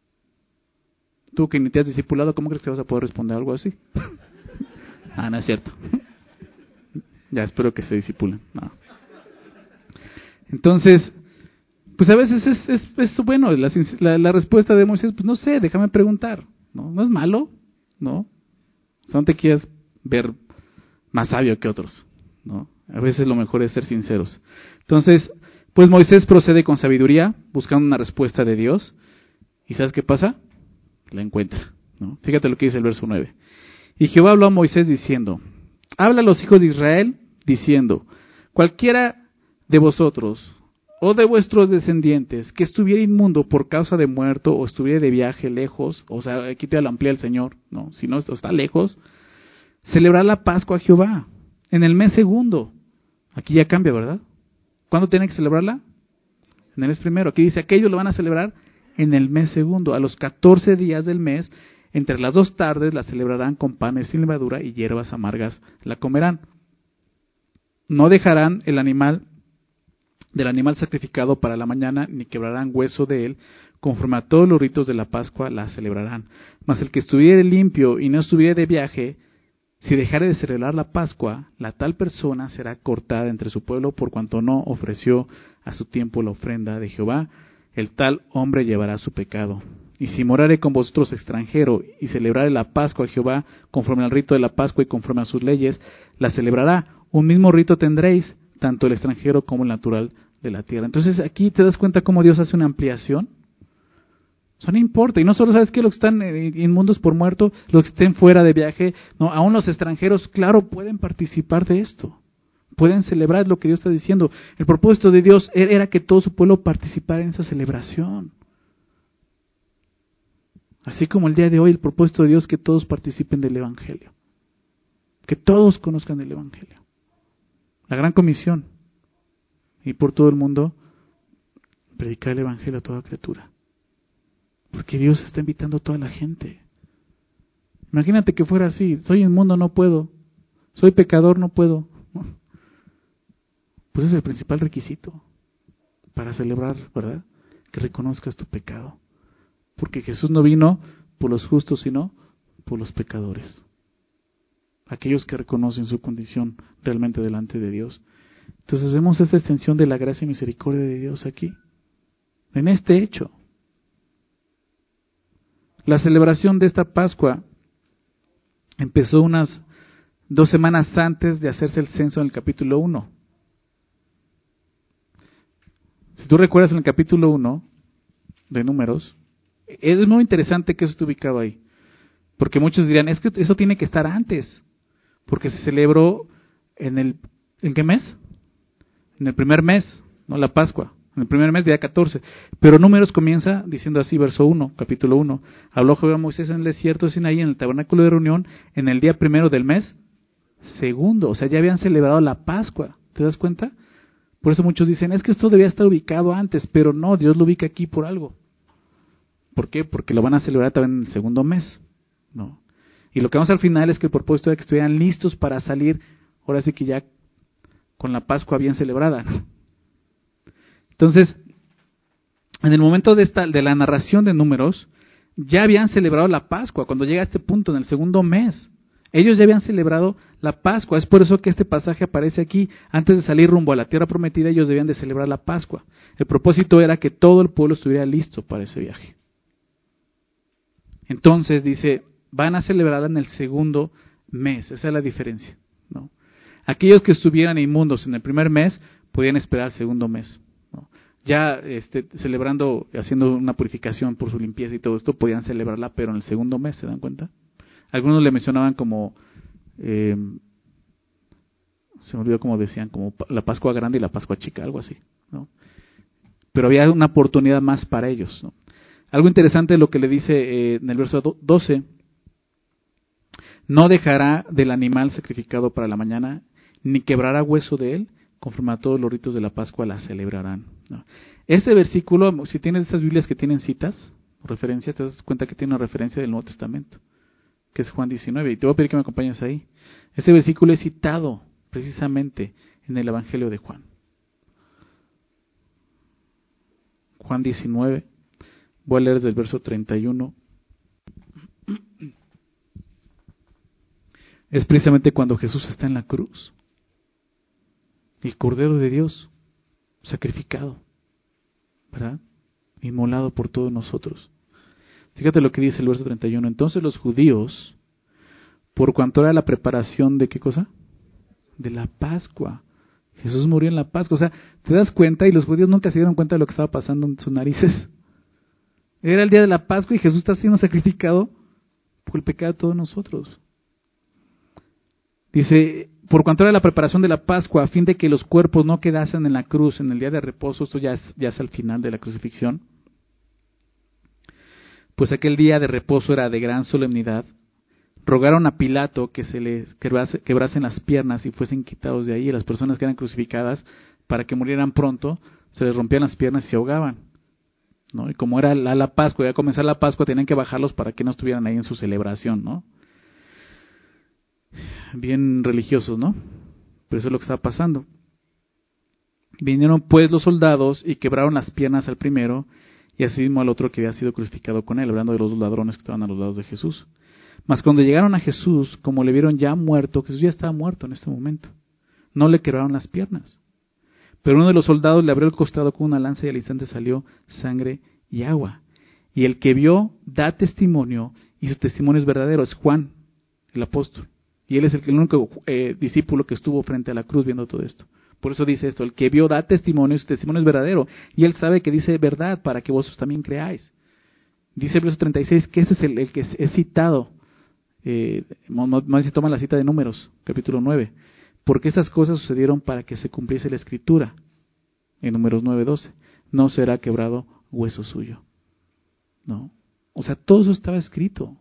Tú que ni te has discipulado, ¿cómo crees que vas a poder responder algo así? Ah, no es cierto. Ya espero que se discipulen. No. Entonces, pues a veces es, es, es bueno, la, la, la respuesta de Moisés, pues no sé, déjame preguntar. No, no es malo, ¿no? O sea, no te quieras ver más sabio que otros, ¿no? A veces lo mejor es ser sinceros. Entonces, pues Moisés procede con sabiduría, buscando una respuesta de Dios. ¿Y sabes qué pasa? La encuentra, ¿no? Fíjate lo que dice el verso nueve. Y Jehová habló a Moisés diciendo, habla a los hijos de Israel, diciendo, cualquiera de vosotros o de vuestros descendientes que estuviera inmundo por causa de muerto o estuviera de viaje lejos, o sea, aquí te lo amplía el Señor, no, si no, esto está lejos, celebrar la Pascua a Jehová en el mes segundo. Aquí ya cambia, ¿verdad? ¿Cuándo tienen que celebrarla? En el mes primero. Aquí dice, aquellos lo van a celebrar en el mes segundo. A los catorce días del mes, entre las dos tardes, la celebrarán con panes sin levadura y hierbas amargas la comerán. No dejarán el animal del animal sacrificado para la mañana, ni quebrarán hueso de él, conforme a todos los ritos de la Pascua la celebrarán. Mas el que estuviere limpio y no estuviere de viaje, si dejare de celebrar la Pascua, la tal persona será cortada entre su pueblo por cuanto no ofreció a su tiempo la ofrenda de Jehová, el tal hombre llevará su pecado. Y si morare con vosotros extranjero y celebrare la Pascua a Jehová conforme al rito de la Pascua y conforme a sus leyes, la celebrará. Un mismo rito tendréis, tanto el extranjero como el natural de la tierra. Entonces aquí te das cuenta cómo Dios hace una ampliación. O sea, no importa. Y no solo sabes que los que están inmundos por muerto, los que estén fuera de viaje, no, aún los extranjeros, claro, pueden participar de esto. Pueden celebrar lo que Dios está diciendo. El propósito de Dios era que todo su pueblo participara en esa celebración. Así como el día de hoy, el propósito de Dios es que todos participen del Evangelio. Que todos conozcan el Evangelio. La gran comisión. Y por todo el mundo, predicar el Evangelio a toda criatura. Porque Dios está invitando a toda la gente. Imagínate que fuera así. Soy inmundo, no puedo. Soy pecador, no puedo. Pues es el principal requisito para celebrar, ¿verdad? Que reconozcas tu pecado. Porque Jesús no vino por los justos, sino por los pecadores. Aquellos que reconocen su condición realmente delante de Dios. Entonces vemos esta extensión de la gracia y misericordia de Dios aquí, en este hecho. La celebración de esta Pascua empezó unas dos semanas antes de hacerse el censo en el capítulo uno. Si tú recuerdas en el capítulo uno de Números, es muy interesante que eso esté ubicado ahí. Porque muchos dirán, es que eso tiene que estar antes, porque se celebró en el, ¿en qué mes? En el primer mes, no la Pascua, en el primer mes, día catorce. Pero Números comienza diciendo así, verso uno, capítulo uno. Habló Jehová a Moisés en el desierto de Sinaí, en el tabernáculo de reunión, en el día primero del mes segundo. O sea, ya habían celebrado la Pascua. ¿Te das cuenta? Por eso muchos dicen, es que esto debía estar ubicado antes, pero no, Dios lo ubica aquí por algo. ¿Por qué? Porque lo van a celebrar también en el segundo mes. No. Y lo que vamos al final es que el propósito era que estuvieran listos para salir, ahora sí que ya con la Pascua bien celebrada, ¿no? Entonces, en el momento de esta de la narración de Números, ya habían celebrado la Pascua. Cuando llega a este punto, en el segundo mes, ellos ya habían celebrado la Pascua. Es por eso que este pasaje aparece aquí. Antes de salir rumbo a la tierra prometida, ellos debían de celebrar la Pascua. El propósito era que todo el pueblo estuviera listo para ese viaje. Entonces dice, van a celebrarla en el segundo mes. Esa es la diferencia, ¿no? Aquellos que estuvieran inmundos en el primer mes podían esperar el segundo mes, ¿no? Ya este, celebrando, haciendo una purificación por su limpieza y todo esto, podían celebrarla, pero en el segundo mes, ¿se dan cuenta? Algunos le mencionaban como, eh, se me olvidó cómo decían, como la Pascua grande y la Pascua chica, algo así, ¿no? Pero había una oportunidad más para ellos, ¿no? Algo interesante es lo que le dice eh, en el verso doce, no dejará del animal sacrificado para la mañana, ni quebrará hueso de él, conforme a todos los ritos de la Pascua la celebrarán, ¿no? Este versículo, si tienes estas Biblias que tienen citas, o referencias, te das cuenta que tiene una referencia del Nuevo Testamento, que es Juan diecinueve, y te voy a pedir que me acompañes ahí. Este versículo es citado precisamente en el Evangelio de Juan. Juan diecinueve, voy a leer desde el verso treinta y uno. Es precisamente cuando Jesús está en la cruz, el Cordero de Dios, sacrificado, ¿verdad? Inmolado por todos nosotros. Fíjate lo que dice el verso treinta y uno. Entonces los judíos, por cuanto era la preparación de ¿qué cosa? De la Pascua. Jesús murió en la Pascua. O sea, ¿te das cuenta? Y los judíos nunca se dieron cuenta de lo que estaba pasando en sus narices. Era el día de la Pascua y Jesús está siendo sacrificado por el pecado de todos nosotros. Dice, por cuanto era la preparación de la Pascua, a fin de que los cuerpos no quedasen en la cruz en el día de reposo, esto ya es, ya es al final de la crucifixión, pues aquel día de reposo era de gran solemnidad, rogaron a Pilato que se les quebrase, quebrasen las piernas y fuesen quitados de ahí. Las personas que eran crucificadas, para que murieran pronto, se les rompían las piernas y se ahogaban, ¿no? Y como era la, la Pascua, iba a comenzar la Pascua, tenían que bajarlos para que no estuvieran ahí en su celebración, ¿no? Bien religiosos, ¿no? Pero eso es lo que estaba pasando. Vinieron pues los soldados y quebraron las piernas al primero y asimismo al otro que había sido crucificado con él, hablando de los dos ladrones que estaban a los lados de Jesús. Mas cuando llegaron a Jesús, como le vieron ya muerto, Jesús ya estaba muerto en este momento, no le quebraron las piernas. Pero uno de los soldados le abrió el costado con una lanza y al instante salió sangre y agua. Y el que vio da testimonio, y su testimonio es verdadero, es Juan, el apóstol. Y él es el, el único eh, discípulo que estuvo frente a la cruz viendo todo esto. Por eso dice esto, el que vio da testimonio, y su testimonio es verdadero. Y él sabe que dice verdad para que vosotros también creáis. Dice el verso treinta y seis que ese es el, el que es citado. Eh, más se toma la cita de Números, capítulo nueve. Porque estas cosas sucedieron para que se cumpliese la escritura. En Números nueve doce. No será quebrado hueso suyo. ¿No? O sea, todo eso estaba escrito.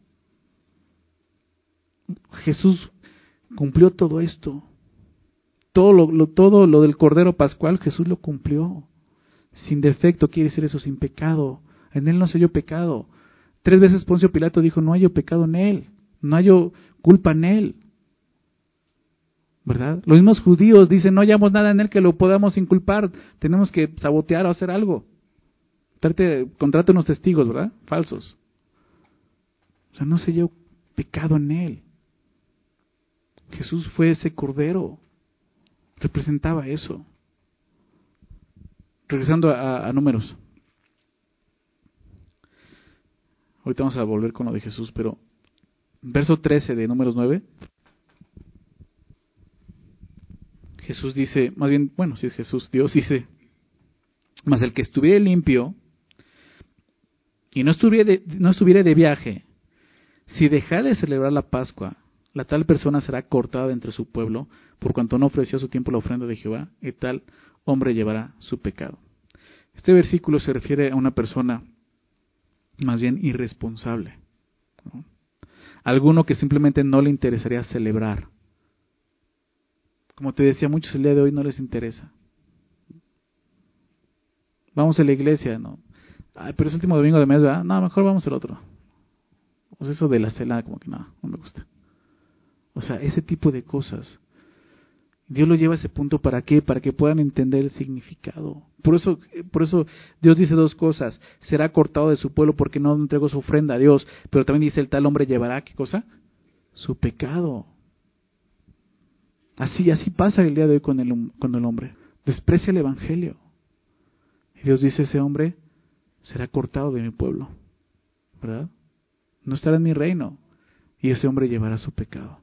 Jesús cumplió todo esto. Todo lo, lo, todo lo del Cordero Pascual, Jesús lo cumplió. Sin defecto, quiere decir eso, sin pecado. En él no se halló pecado. Tres veces Poncio Pilato dijo, no hallo pecado en él. No hallo culpa en él. ¿Verdad? Los mismos judíos dicen, no hallamos nada en él que lo podamos inculpar. Tenemos que sabotear o hacer algo. Trate, contrate unos testigos, ¿verdad? Falsos. O sea, no se halló pecado en él. Jesús fue ese cordero. Representaba eso. Regresando a, a Números. Ahorita vamos a volver con lo de Jesús, pero verso trece de Números nueve. Jesús dice, más bien, bueno, si es Jesús, Dios dice, mas el que estuviera limpio y no estuviera de, no estuviera de viaje, si dejara de celebrar la Pascua, la tal persona será cortada de entre su pueblo, por cuanto no ofreció a su tiempo la ofrenda de Jehová, y tal hombre llevará su pecado. Este versículo se refiere a una persona más bien irresponsable, ¿no? Alguno que simplemente no le interesaría celebrar. Como te decía, muchos el día de hoy no les interesa. Vamos a la iglesia, ¿no? Ay, pero es el último domingo de mes, ¿verdad? No, mejor vamos al otro. O sea, eso de la cena, como que no, no me gusta. O sea, ese tipo de cosas. Dios lo lleva a ese punto, ¿para qué? Para que puedan entender el significado. Por eso, por eso Dios dice dos cosas. Será cortado de su pueblo porque no entregó su ofrenda a Dios. Pero también dice, el tal hombre llevará, ¿qué cosa? Su pecado. Así, así pasa el día de hoy con el, con el hombre. Desprecia el evangelio. Y Dios dice, ese hombre será cortado de mi pueblo. ¿Verdad? No estará en mi reino. Y ese hombre llevará su pecado.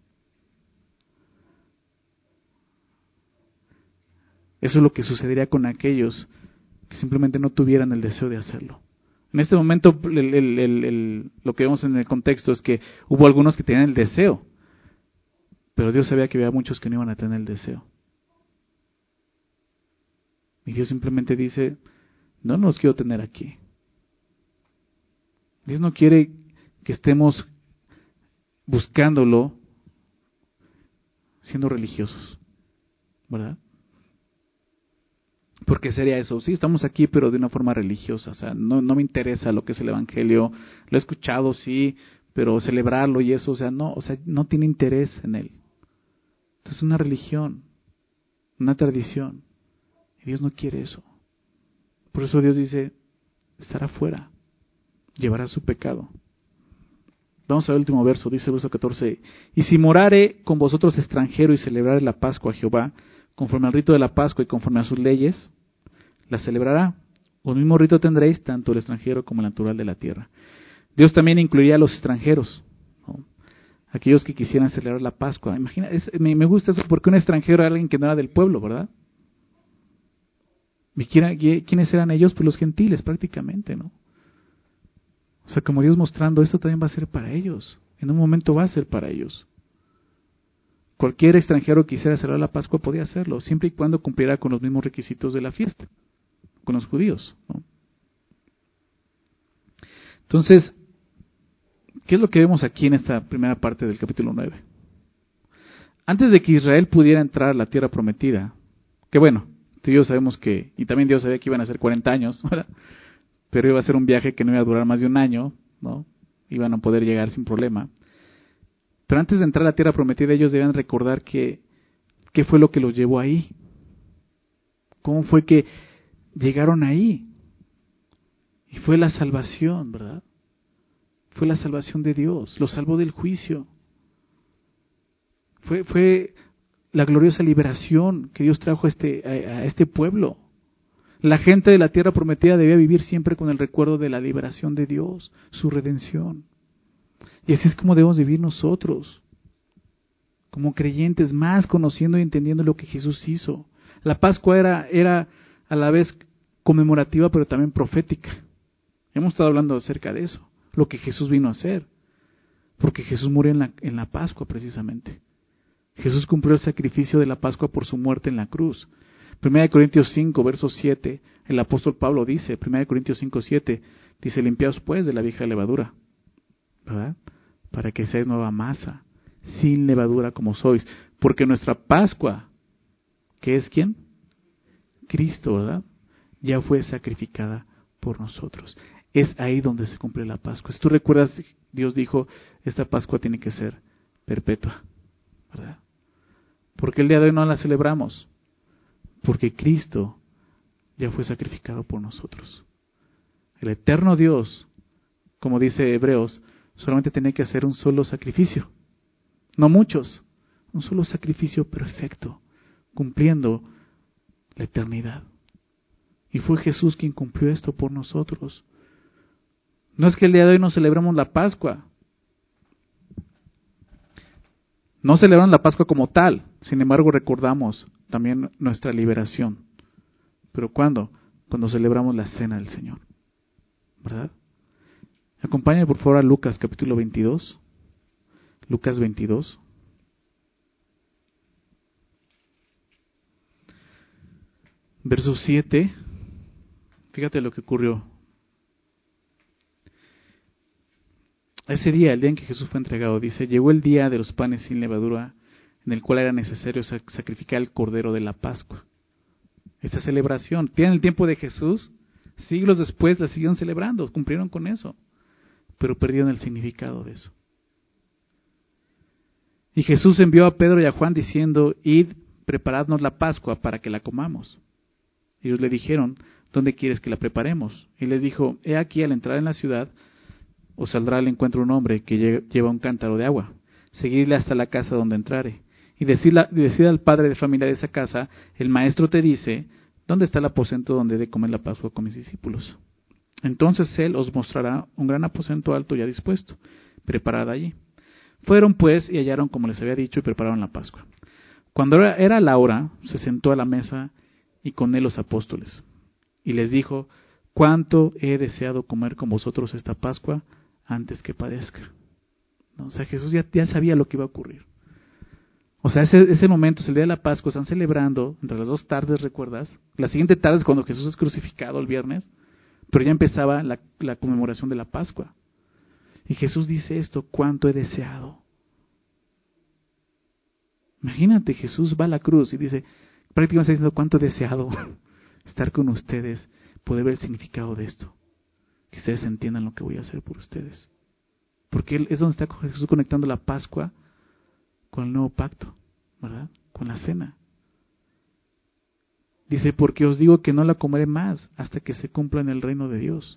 Eso es lo que sucedería con aquellos que simplemente no tuvieran el deseo de hacerlo. En este momento, el, el, el, el, lo que vemos en el contexto es que hubo algunos que tenían el deseo, pero Dios sabía que había muchos que no iban a tener el deseo. Y Dios simplemente dice, no los quiero tener aquí. Dios no quiere que estemos buscándolo siendo religiosos, ¿verdad? Porque sería eso, sí, estamos aquí pero de una forma religiosa, o sea, no, no me interesa lo que es el evangelio, lo he escuchado, sí, pero celebrarlo y eso, o sea, no, o sea, no tiene interés en él. Entonces es una religión, una tradición, y Dios no quiere eso. Por eso Dios dice, estará fuera, llevará su pecado. Vamos al último verso, dice el verso catorce, y si morare con vosotros extranjero y celebrare la Pascua a Jehová, conforme al rito de la Pascua y conforme a sus leyes, la celebrará. Un mismo rito tendréis, tanto el extranjero como el natural de la tierra. Dios también incluiría a los extranjeros, ¿no? Aquellos que quisieran celebrar la Pascua. Imagina, es, me, me gusta eso porque un extranjero era alguien que no era del pueblo, ¿verdad? ¿Y quiénes eran ellos? Pues los gentiles prácticamente, ¿no? O sea, como Dios mostrando, esto también va a ser para ellos. En un momento va a ser para ellos. Cualquier extranjero que quisiera celebrar la Pascua podía hacerlo, siempre y cuando cumpliera con los mismos requisitos de la fiesta, con los judíos, ¿no? Entonces, ¿qué es lo que vemos aquí en esta primera parte del capítulo nueve? Antes de que Israel pudiera entrar a la tierra prometida, que bueno, tú y yo sabemos que, y también Dios sabía que iban a ser cuarenta años, ¿verdad? Pero iba a ser un viaje que no iba a durar más de un año, ¿no? Iban a poder llegar sin problema. Pero antes de entrar a la tierra prometida, ellos debían recordar que, qué fue lo que los llevó ahí. ¿Cómo fue que llegaron ahí? Y fue la salvación, ¿verdad? Fue la salvación de Dios, los salvó del juicio. Fue, fue la gloriosa liberación que Dios trajo a este, a, a este pueblo. La gente de la tierra prometida debía vivir siempre con el recuerdo de la liberación de Dios, su redención. Y así es como debemos vivir nosotros, como creyentes, más conociendo y entendiendo lo que Jesús hizo. La Pascua era, era a la vez conmemorativa, pero también profética. Hemos estado hablando acerca de eso, lo que Jesús vino a hacer, porque Jesús murió en la, en la Pascua precisamente. Jesús cumplió el sacrificio de la Pascua por su muerte en la cruz. Primera de Corintios cinco, verso siete, el apóstol Pablo dice, Primera de Corintios cinco, siete, dice, limpiaos pues de la vieja levadura, ¿verdad? Para que seáis nueva masa, sin levadura como sois, porque nuestra Pascua, ¿qué es quién? Cristo, ¿verdad? Ya fue sacrificada por nosotros. Es ahí donde se cumple la Pascua. Si tú recuerdas, Dios dijo, esta Pascua tiene que ser perpetua, ¿verdad? Porque el día de hoy no la celebramos, porque Cristo ya fue sacrificado por nosotros. El eterno Dios, como dice Hebreos, solamente tenía que hacer un solo sacrificio, no muchos, un solo sacrificio perfecto, cumpliendo la eternidad. Y fue Jesús quien cumplió esto por nosotros. No es que el día de hoy no celebramos la Pascua. No celebramos la Pascua como tal, sin embargo recordamos también nuestra liberación. ¿Pero cuándo? Cuando celebramos la cena del Señor, ¿verdad? Acompáñame por favor a Lucas capítulo veintidós. Lucas veintidós. Verso siete. Fíjate lo que ocurrió. Ese día, el día en que Jesús fue entregado, dice, llegó el día de los panes sin levadura, en el cual era necesario sacrificar el cordero de la Pascua. Esta celebración, tienen el tiempo de Jesús, siglos después la siguieron celebrando, cumplieron con eso, pero perdieron el significado de eso. Y Jesús envió a Pedro y a Juan diciendo, id, preparadnos la Pascua para que la comamos. Y ellos le dijeron, ¿dónde quieres que la preparemos? Y les dijo, he aquí al entrar en la ciudad, os saldrá al encuentro un hombre que lleva un cántaro de agua. Seguidle hasta la casa donde entrare. Y decida, decida al padre de familia de esa casa, el maestro te dice, ¿dónde está el aposento donde he de comer la Pascua con mis discípulos? Entonces él os mostrará un gran aposento alto ya dispuesto, preparad allí. Fueron pues y hallaron como les había dicho y prepararon la Pascua. Cuando era, era la hora, se sentó a la mesa y con él los apóstoles. Y les dijo, ¿cuánto he deseado comer con vosotros esta Pascua antes que padezca? ¿No? O sea, Jesús ya, ya sabía lo que iba a ocurrir. O sea, ese, ese momento es el día de la Pascua, están celebrando entre las dos tardes, ¿recuerdas? La siguiente tarde es cuando Jesús es crucificado el viernes, pero ya empezaba la, la conmemoración de la Pascua. Y Jesús dice esto, ¿cuánto he deseado? Imagínate, Jesús va a la cruz y dice, prácticamente está diciendo, ¿cuánto he deseado estar con ustedes, poder ver el significado de esto? Que ustedes entiendan lo que voy a hacer por ustedes. Porque él es donde está Jesús conectando la Pascua con el nuevo pacto, ¿verdad? Con la cena. Dice, porque os digo que no la comeré más hasta que se cumpla en el reino de Dios.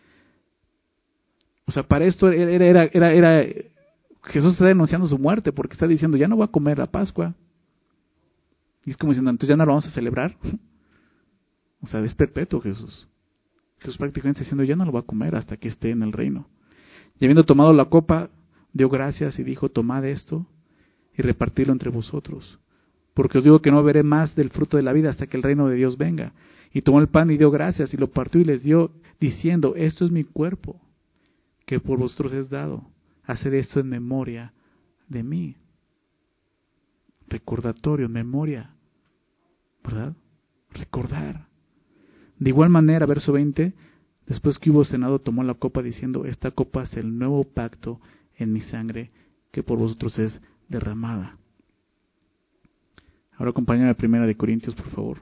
O sea, para esto era, era, era, era Jesús está denunciando su muerte, porque está diciendo, ya no voy a comer la Pascua. Y es como diciendo, entonces ya no la vamos a celebrar. O sea, es perpetuo Jesús. Jesús prácticamente está diciendo, ya no lo va a comer hasta que esté en el reino. Y habiendo tomado la copa, dio gracias y dijo, tomad esto y repartidlo entre vosotros. Porque os digo que no veré más del fruto de la vida hasta que el reino de Dios venga. Y tomó el pan y dio gracias y lo partió y les dio, diciendo, esto es mi cuerpo, que por vosotros es dado. Haced esto en memoria de mí. recordatorio, memoria, ¿verdad? Recordar. De igual manera, verso veinte, después que hubo cenado, tomó la copa diciendo, esta copa es el nuevo pacto en mi sangre, que por vosotros es derramada. Ahora acompáñame a Primera de Corintios, por favor.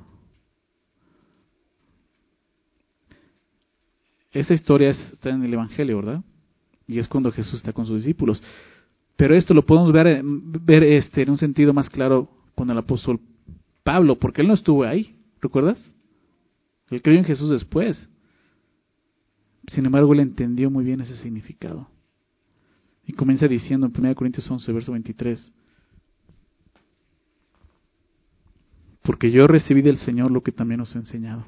Esa historia está en el Evangelio, ¿verdad? Y es cuando Jesús está con sus discípulos. Pero esto lo podemos ver, ver este, en un sentido más claro con el apóstol Pablo, porque él no estuvo ahí, ¿recuerdas? Él creyó en Jesús después. Sin embargo, él entendió muy bien ese significado. Y comienza diciendo en Primera de Corintios once, verso veintitrés. Porque yo recibí del Señor lo que también os he enseñado.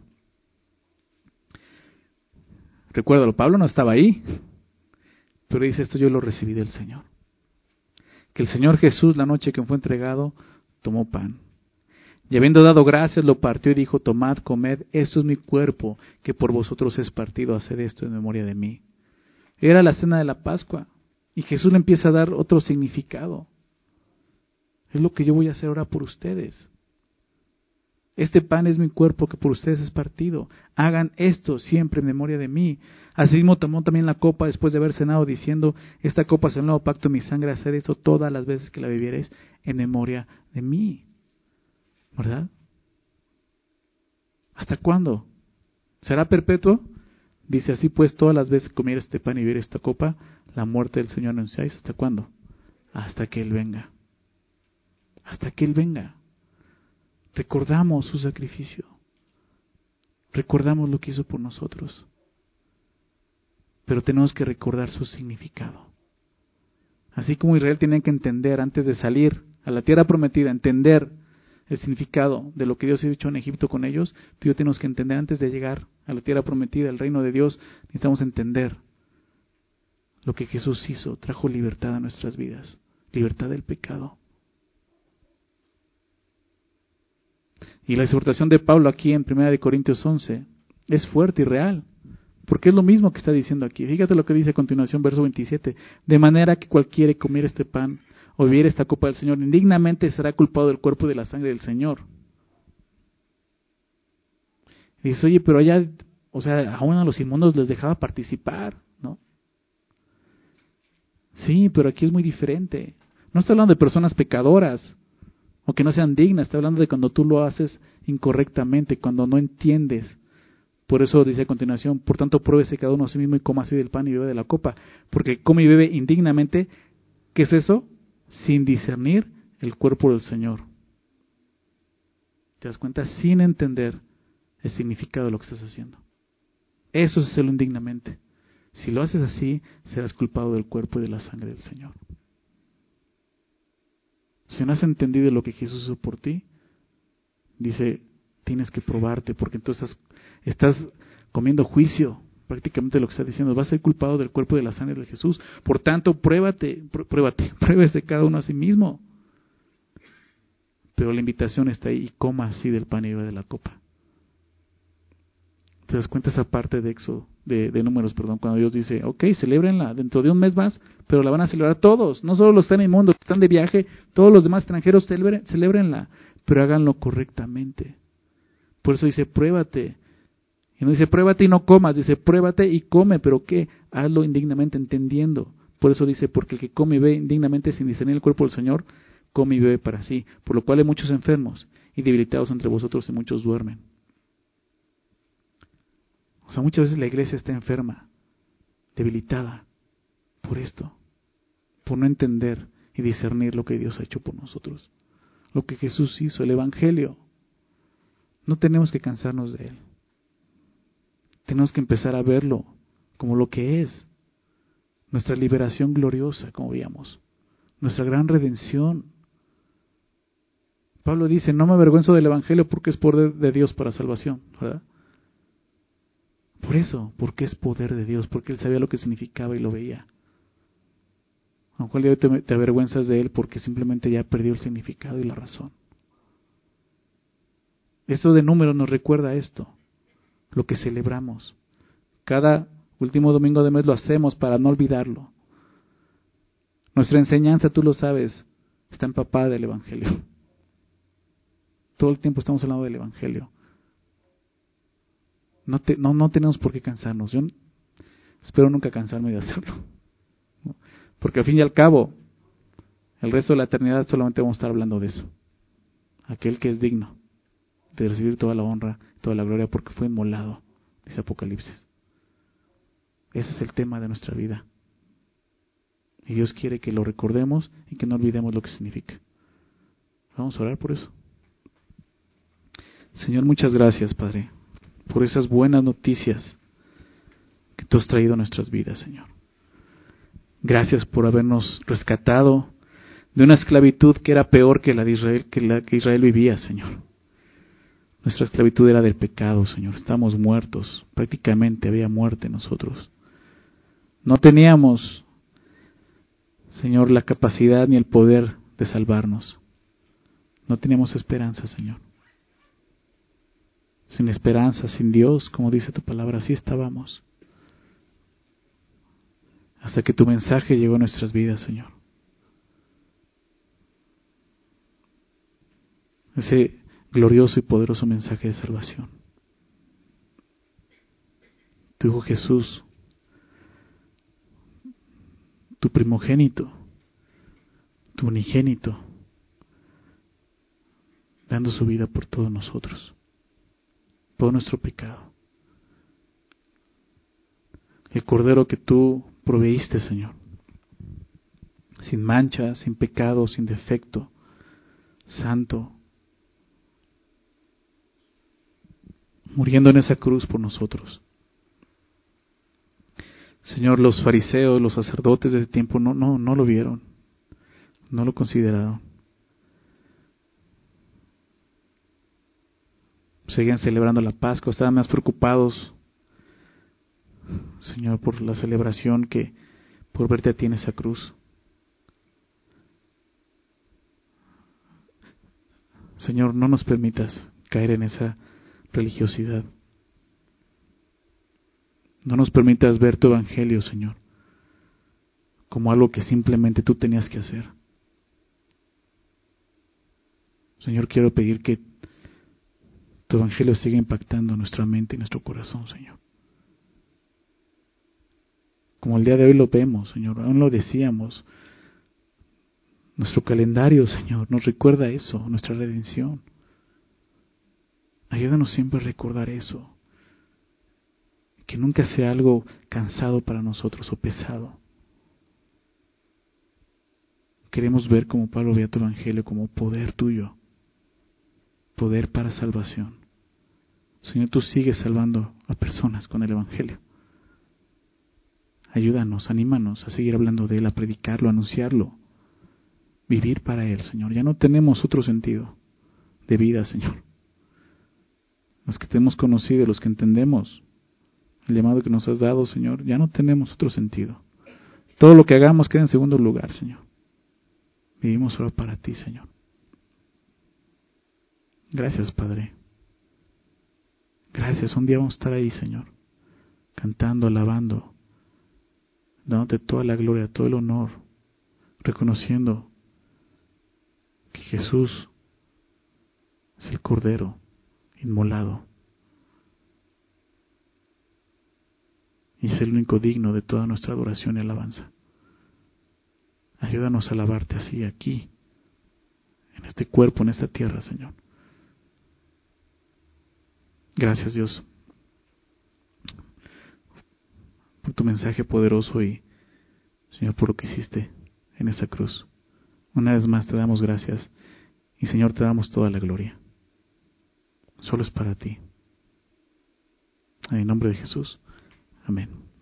Recuérdalo, Pablo no estaba ahí, pero dice esto, yo lo recibí del Señor. Que el Señor Jesús, la noche que fue entregado, tomó pan. Y habiendo dado gracias, lo partió y dijo, tomad, comed, esto es mi cuerpo, que por vosotros es partido, haced esto en memoria de mí. Era la cena de la Pascua, y Jesús le empieza a dar otro significado. Es lo que yo voy a hacer ahora por ustedes. Este pan es mi cuerpo que por ustedes es partido. Hagan esto siempre en memoria de mí. Asimismo tomó también la copa después de haber cenado, diciendo, esta copa es el nuevo pacto en mi sangre, haced esto todas las veces que la bebiereis en memoria de mí. ¿Verdad? ¿Hasta cuándo? ¿Será perpetuo? Dice, así pues, todas las veces que comieres este pan y bebieres esta copa, la muerte del Señor anunciáis. ¿Hasta cuándo? Hasta que Él venga. Hasta que Él venga. Recordamos su sacrificio. Recordamos lo que hizo por nosotros. Pero tenemos que recordar su significado. Así como Israel tenía que entender antes de salir a la tierra prometida, entender el significado de lo que Dios ha hecho en Egipto con ellos, tú y yo tenemos que entender antes de llegar a la tierra prometida, el reino de Dios, necesitamos entender lo que Jesús hizo, trajo libertad a nuestras vidas, libertad del pecado. Y la exhortación de Pablo aquí en Primera de Corintios once es fuerte y real, porque es lo mismo que está diciendo aquí. Fíjate lo que dice a continuación, verso veintisiete. De manera que cualquiera que comiera este pan o bebiera esta copa del Señor, indignamente será culpado del cuerpo y de la sangre del Señor. Y dices, oye, pero allá, o sea, aún a los inmundos les dejaba participar, ¿no? Sí, pero aquí es muy diferente. No está hablando de personas pecadoras, o que no sean dignas, está hablando de cuando tú lo haces incorrectamente, cuando no entiendes. Por eso dice a continuación, por tanto pruébese cada uno a sí mismo y coma así del pan y bebe de la copa, porque come y bebe indignamente, ¿qué es eso? Sin discernir el cuerpo del Señor. ¿Te das cuenta? Sin entender el significado de lo que estás haciendo. Eso es hacerlo indignamente. Si lo haces así, serás culpado del cuerpo y de la sangre del Señor. Si no has entendido lo que Jesús hizo por ti, dice, tienes que probarte, porque entonces estás comiendo juicio. Prácticamente lo que está diciendo, vas a ser culpado del cuerpo y de la sangre de Jesús. Por tanto, pruébate, pruébate, pruébese cada uno a sí mismo. Pero la invitación está ahí, y coma así del pan y bebe de la copa. ¿Te das cuenta esa parte de Éxodo, de, de Números, perdón, cuando Dios dice, ok, celébrenla dentro de un mes más, pero la van a celebrar todos, no solo los que están en el mundo, que están de viaje, todos los demás extranjeros, celebren, celébrenla, pero háganlo correctamente. Por eso dice, pruébate. Y no dice, pruébate y no comas, dice, pruébate y come, pero ¿qué? Hazlo indignamente, entendiendo. Por eso dice, porque el que come y bebe indignamente sin discernir el cuerpo del Señor, come y bebe para sí, por lo cual hay muchos enfermos y debilitados entre vosotros y muchos duermen. O sea, muchas veces la iglesia está enferma, debilitada, por esto, por no entender y discernir lo que Dios ha hecho por nosotros, lo que Jesús hizo, el Evangelio. No tenemos que cansarnos de Él. Tenemos que empezar a verlo como lo que es, nuestra liberación gloriosa, como veíamos, nuestra gran redención. Pablo dice, no me avergüenzo del Evangelio porque es poder de Dios para salvación, ¿verdad? Por eso, porque es poder de Dios, porque Él sabía lo que significaba y lo veía. A lo mejor el día de hoy te, te avergüenzas de Él porque simplemente ya perdió el significado y la razón. Esto de Números nos recuerda esto, lo que celebramos. Cada último domingo de mes lo hacemos para no olvidarlo. Nuestra enseñanza, tú lo sabes, está empapada del Evangelio. todo el tiempo estamos hablando del Evangelio. No, te, no, no tenemos por qué cansarnos. Yo espero nunca cansarme de hacerlo. ¿No? Porque al fin y al cabo, el resto de la eternidad solamente vamos a estar hablando de eso. Aquel que es digno de recibir toda la honra, toda la gloria, porque fue inmolado, dice Apocalipsis. Ese es el tema de nuestra vida. Y Dios quiere que lo recordemos y que no olvidemos lo que significa. Vamos a orar por eso. Señor, muchas gracias, Padre, por esas buenas noticias que tú has traído a nuestras vidas, Señor. Gracias por habernos rescatado de una esclavitud que era peor que la de Israel, que la que Israel vivía, Señor. Nuestra esclavitud era del pecado, Señor. Estamos muertos, prácticamente había muerte en nosotros. No teníamos, Señor, la capacidad ni el poder de salvarnos. No teníamos esperanza, Señor. Sin esperanza, sin Dios, como dice tu palabra, así estábamos. Hasta que tu mensaje llegó a nuestras vidas, Señor. Ese glorioso y poderoso mensaje de salvación. Tu Hijo Jesús, tu primogénito, tu unigénito, dando su vida por todos nosotros, por nuestro pecado. El Cordero que tú proveíste, Señor, sin mancha, sin pecado, sin defecto, santo, muriendo en esa cruz por nosotros. Señor, los fariseos, los sacerdotes de ese tiempo no, no, no lo vieron, no lo consideraron. Seguían celebrando la Pascua, estaban más preocupados, Señor, por la celebración que por verte a ti en esa cruz. Señor, no nos permitas caer en esa religiosidad. No nos permitas ver tu evangelio, Señor, como algo que simplemente tú tenías que hacer. Señor, quiero pedir que tu evangelio siga impactando nuestra mente y nuestro corazón, Señor. Como el día de hoy lo vemos, Señor, aún lo decíamos. Nuestro calendario, Señor, nos recuerda eso, nuestra redención. Ayúdanos siempre a recordar eso. Que nunca sea algo cansado para nosotros o pesado. Queremos ver como Pablo veía tu evangelio como poder tuyo. Poder para salvación. Señor, tú sigues salvando a personas con el evangelio. Ayúdanos, anímanos a seguir hablando de él, a predicarlo, a anunciarlo. Vivir para él, Señor. Ya no tenemos otro sentido de vida, Señor. Los que te hemos conocido, los que entendemos el llamado que nos has dado, Señor, ya no tenemos otro sentido. Todo lo que hagamos queda en segundo lugar, Señor. Vivimos solo para ti, Señor. Gracias, Padre. Gracias. Un día vamos a estar ahí, Señor, cantando, alabando, dándote toda la gloria, todo el honor, reconociendo que Jesús es el Cordero inmolado y es el único digno de toda nuestra adoración y alabanza. Ayúdanos a alabarte así aquí, en este cuerpo, en esta tierra, Señor. Gracias, Dios, por tu mensaje poderoso y, Señor, por lo que hiciste en esa cruz. Una vez más te damos gracias y, Señor, te damos toda la gloria. Solo es para ti. En el nombre de Jesús. Amén.